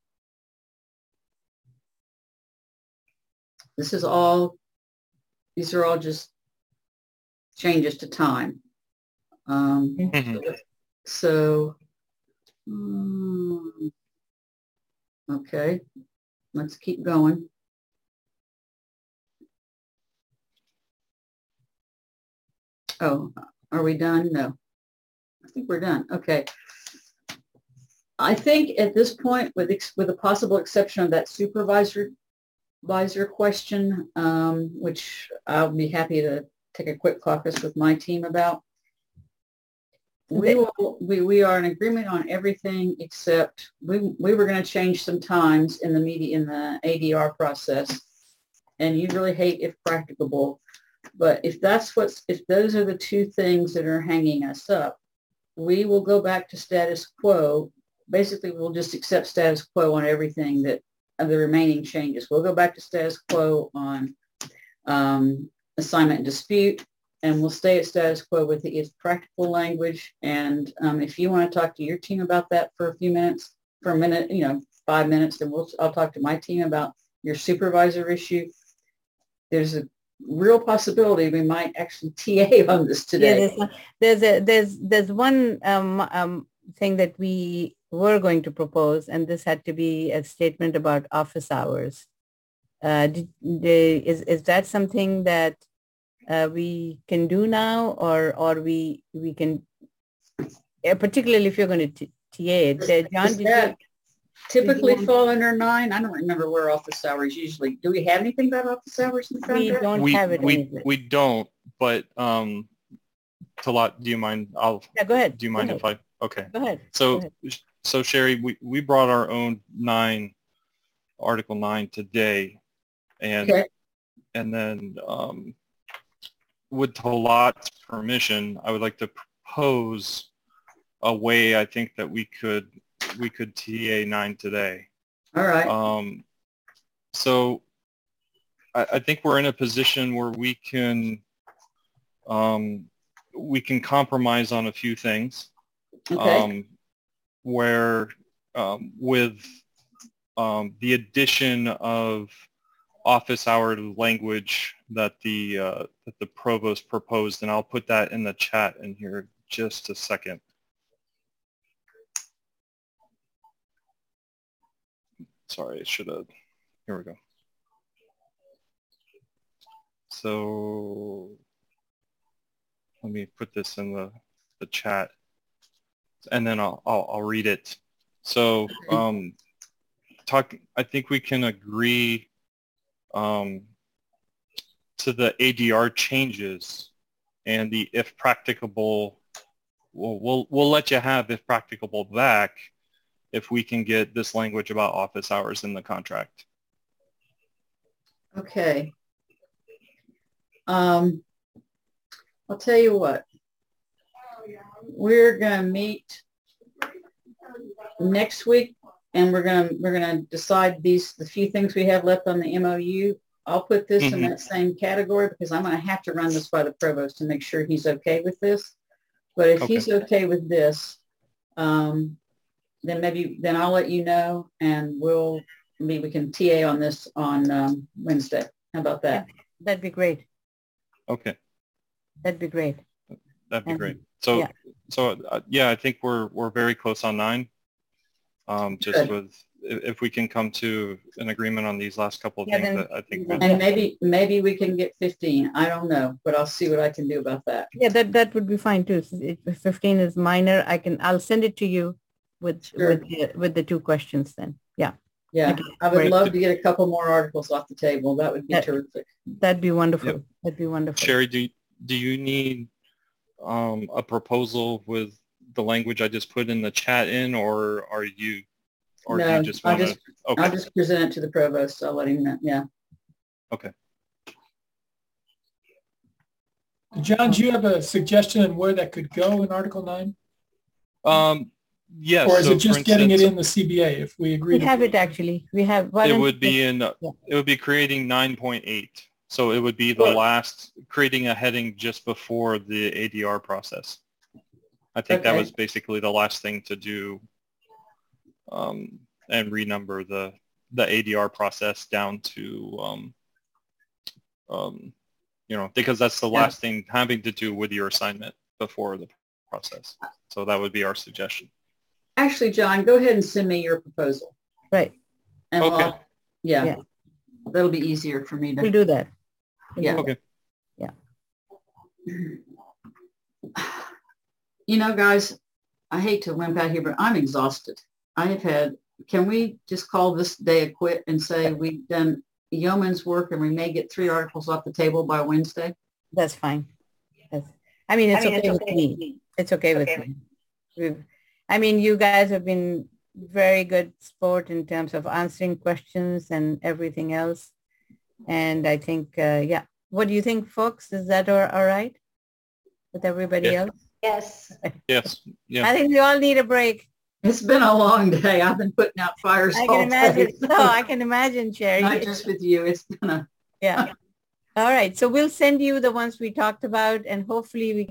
This is all, these are all just changes to time. Um, Mhm. So, um, okay, let's keep going. Oh, are we done? No, I think we're done. Okay. I think at this point, with ex with the possible exception of that supervisor advisor question, um, which I'll be happy to take a quick caucus with my team about. We will, we, we are in agreement on everything except we, we were going to change some times in the media, in the A D R process. And you really hate if practicable. But if that's what's, if those are the two things that are hanging us up, we will go back to status quo. Basically, we'll just accept status quo on everything that of the remaining changes. We'll go back to status quo on um, assignment and dispute. And we'll stay at status quo with the if practical language. And um, if you want to talk to your team about that for a few minutes, for a minute, you know, five minutes, then we'll, I'll talk to my team about your supervisor issue. There's a real possibility we might actually T A on this today. Yeah, there's, one- there's a there's there's one um, um, thing that we were going to propose, and this had to be a statement about office hours. Uh, did, they, is is that something that uh, we can do now, or or we we can, uh, particularly if you're going to t- T A it? Uh, John, Does did that you, typically did you- fall under nine? I don't remember where office hours usually. Do we have anything about office hours in the we contract? don't We have it. we anywhere. we don't. But um, Talat, do you mind? I'll. Yeah, go ahead. Do you Go mind ahead. if I? Okay. Go ahead. So Go ahead. so Sherry, we we brought our own nine, Article nine today, and Okay. and then um, with Talat's permission, I would like to propose a way I think that we could we could T A nine today. All right. Um, so I, I think we're in a position where we can um, we can compromise on a few things. Okay. Um, where um, with um, the addition of office hour language that the uh, that the provost proposed, and I'll put that in the chat in here just a second. Sorry, I should have. Here we go. So let me put this in the the chat, and then I'll I'll, I'll read it. So um, talk. I think we can agree um, to the A D R changes and the if practicable. We'll we'll we'll let you have if practicable back if we can get this language about office hours in the contract. Okay. Um, I'll tell you what. We're going to meet next week, and we're going to we're going to decide these the few things we have left on the M O U. I'll put this mm-hmm. in that same category because I'm going to have to run this by the provost to make sure he's okay with this. But if okay. he's okay with this, um, then maybe then I'll let you know, and we'll maybe we can T A on this on um, Wednesday. How about that? That'd be great. Okay. That'd be great. That'd be and, great. So, yeah. so uh, yeah, I think we're we're very close on nine. Um, just Good. with if we can come to an agreement on these last couple of yeah, things, then, I think. And we'll, maybe maybe we can get fifteen. I don't know, but I'll see what I can do about that. Yeah, that that would be fine too. If fifteen is minor, I can I'll send it to you with sure. with the, with the two questions then. Yeah. Yeah, okay. I would Great. love to get a couple more articles off the table. That would be that, terrific. That'd be wonderful. Yep. That'd be wonderful. Sherry, do do you need um, a proposal with the language I just put in the chat in, or are you, or no, do you just want to? Okay. I'll just present it to the provost. I'll let him know. Yeah. Okay. John, do you have a suggestion on where that could go in Article nine? Um. Yes. Or is so it just getting instance, it in the C B A if we agree? We have it actually. We have. It would be in. Yeah. It would be creating nine point eight. So it would be the sure. last, creating a heading just before the A D R process. I think okay. that was basically the last thing to do, um, and renumber the the A D R process down to, um, um, you know, because that's the last yeah. thing having to do with your assignment before the process. So that would be our suggestion. Actually, John, go ahead and send me your proposal. Right. And okay. I'll, yeah, yeah, that'll be easier for me to. We'll do that. We'll yeah. do okay. That. Yeah. You know, guys, I hate to wimp out here, but I'm exhausted. I have had. Can we just call this day a quit and say we've done yeoman's work and we may get three articles off the table by Wednesday? That's fine. That's, I mean, it's I mean, okay it's with okay. me. It's okay, okay with me. We've, I mean, you guys have been very good sport in terms of answering questions and everything else. And I think, uh, yeah. What do you think, folks? Is that all, all right with everybody yeah. else? Yes. Yes. Yeah. I think we all need a break. It's been a long day. I've been putting out fires. I can imagine. Day, so. No, I can imagine, Sherry. Not just with you. It's been a. Yeah. All right. So we'll send you the ones we talked about, and hopefully we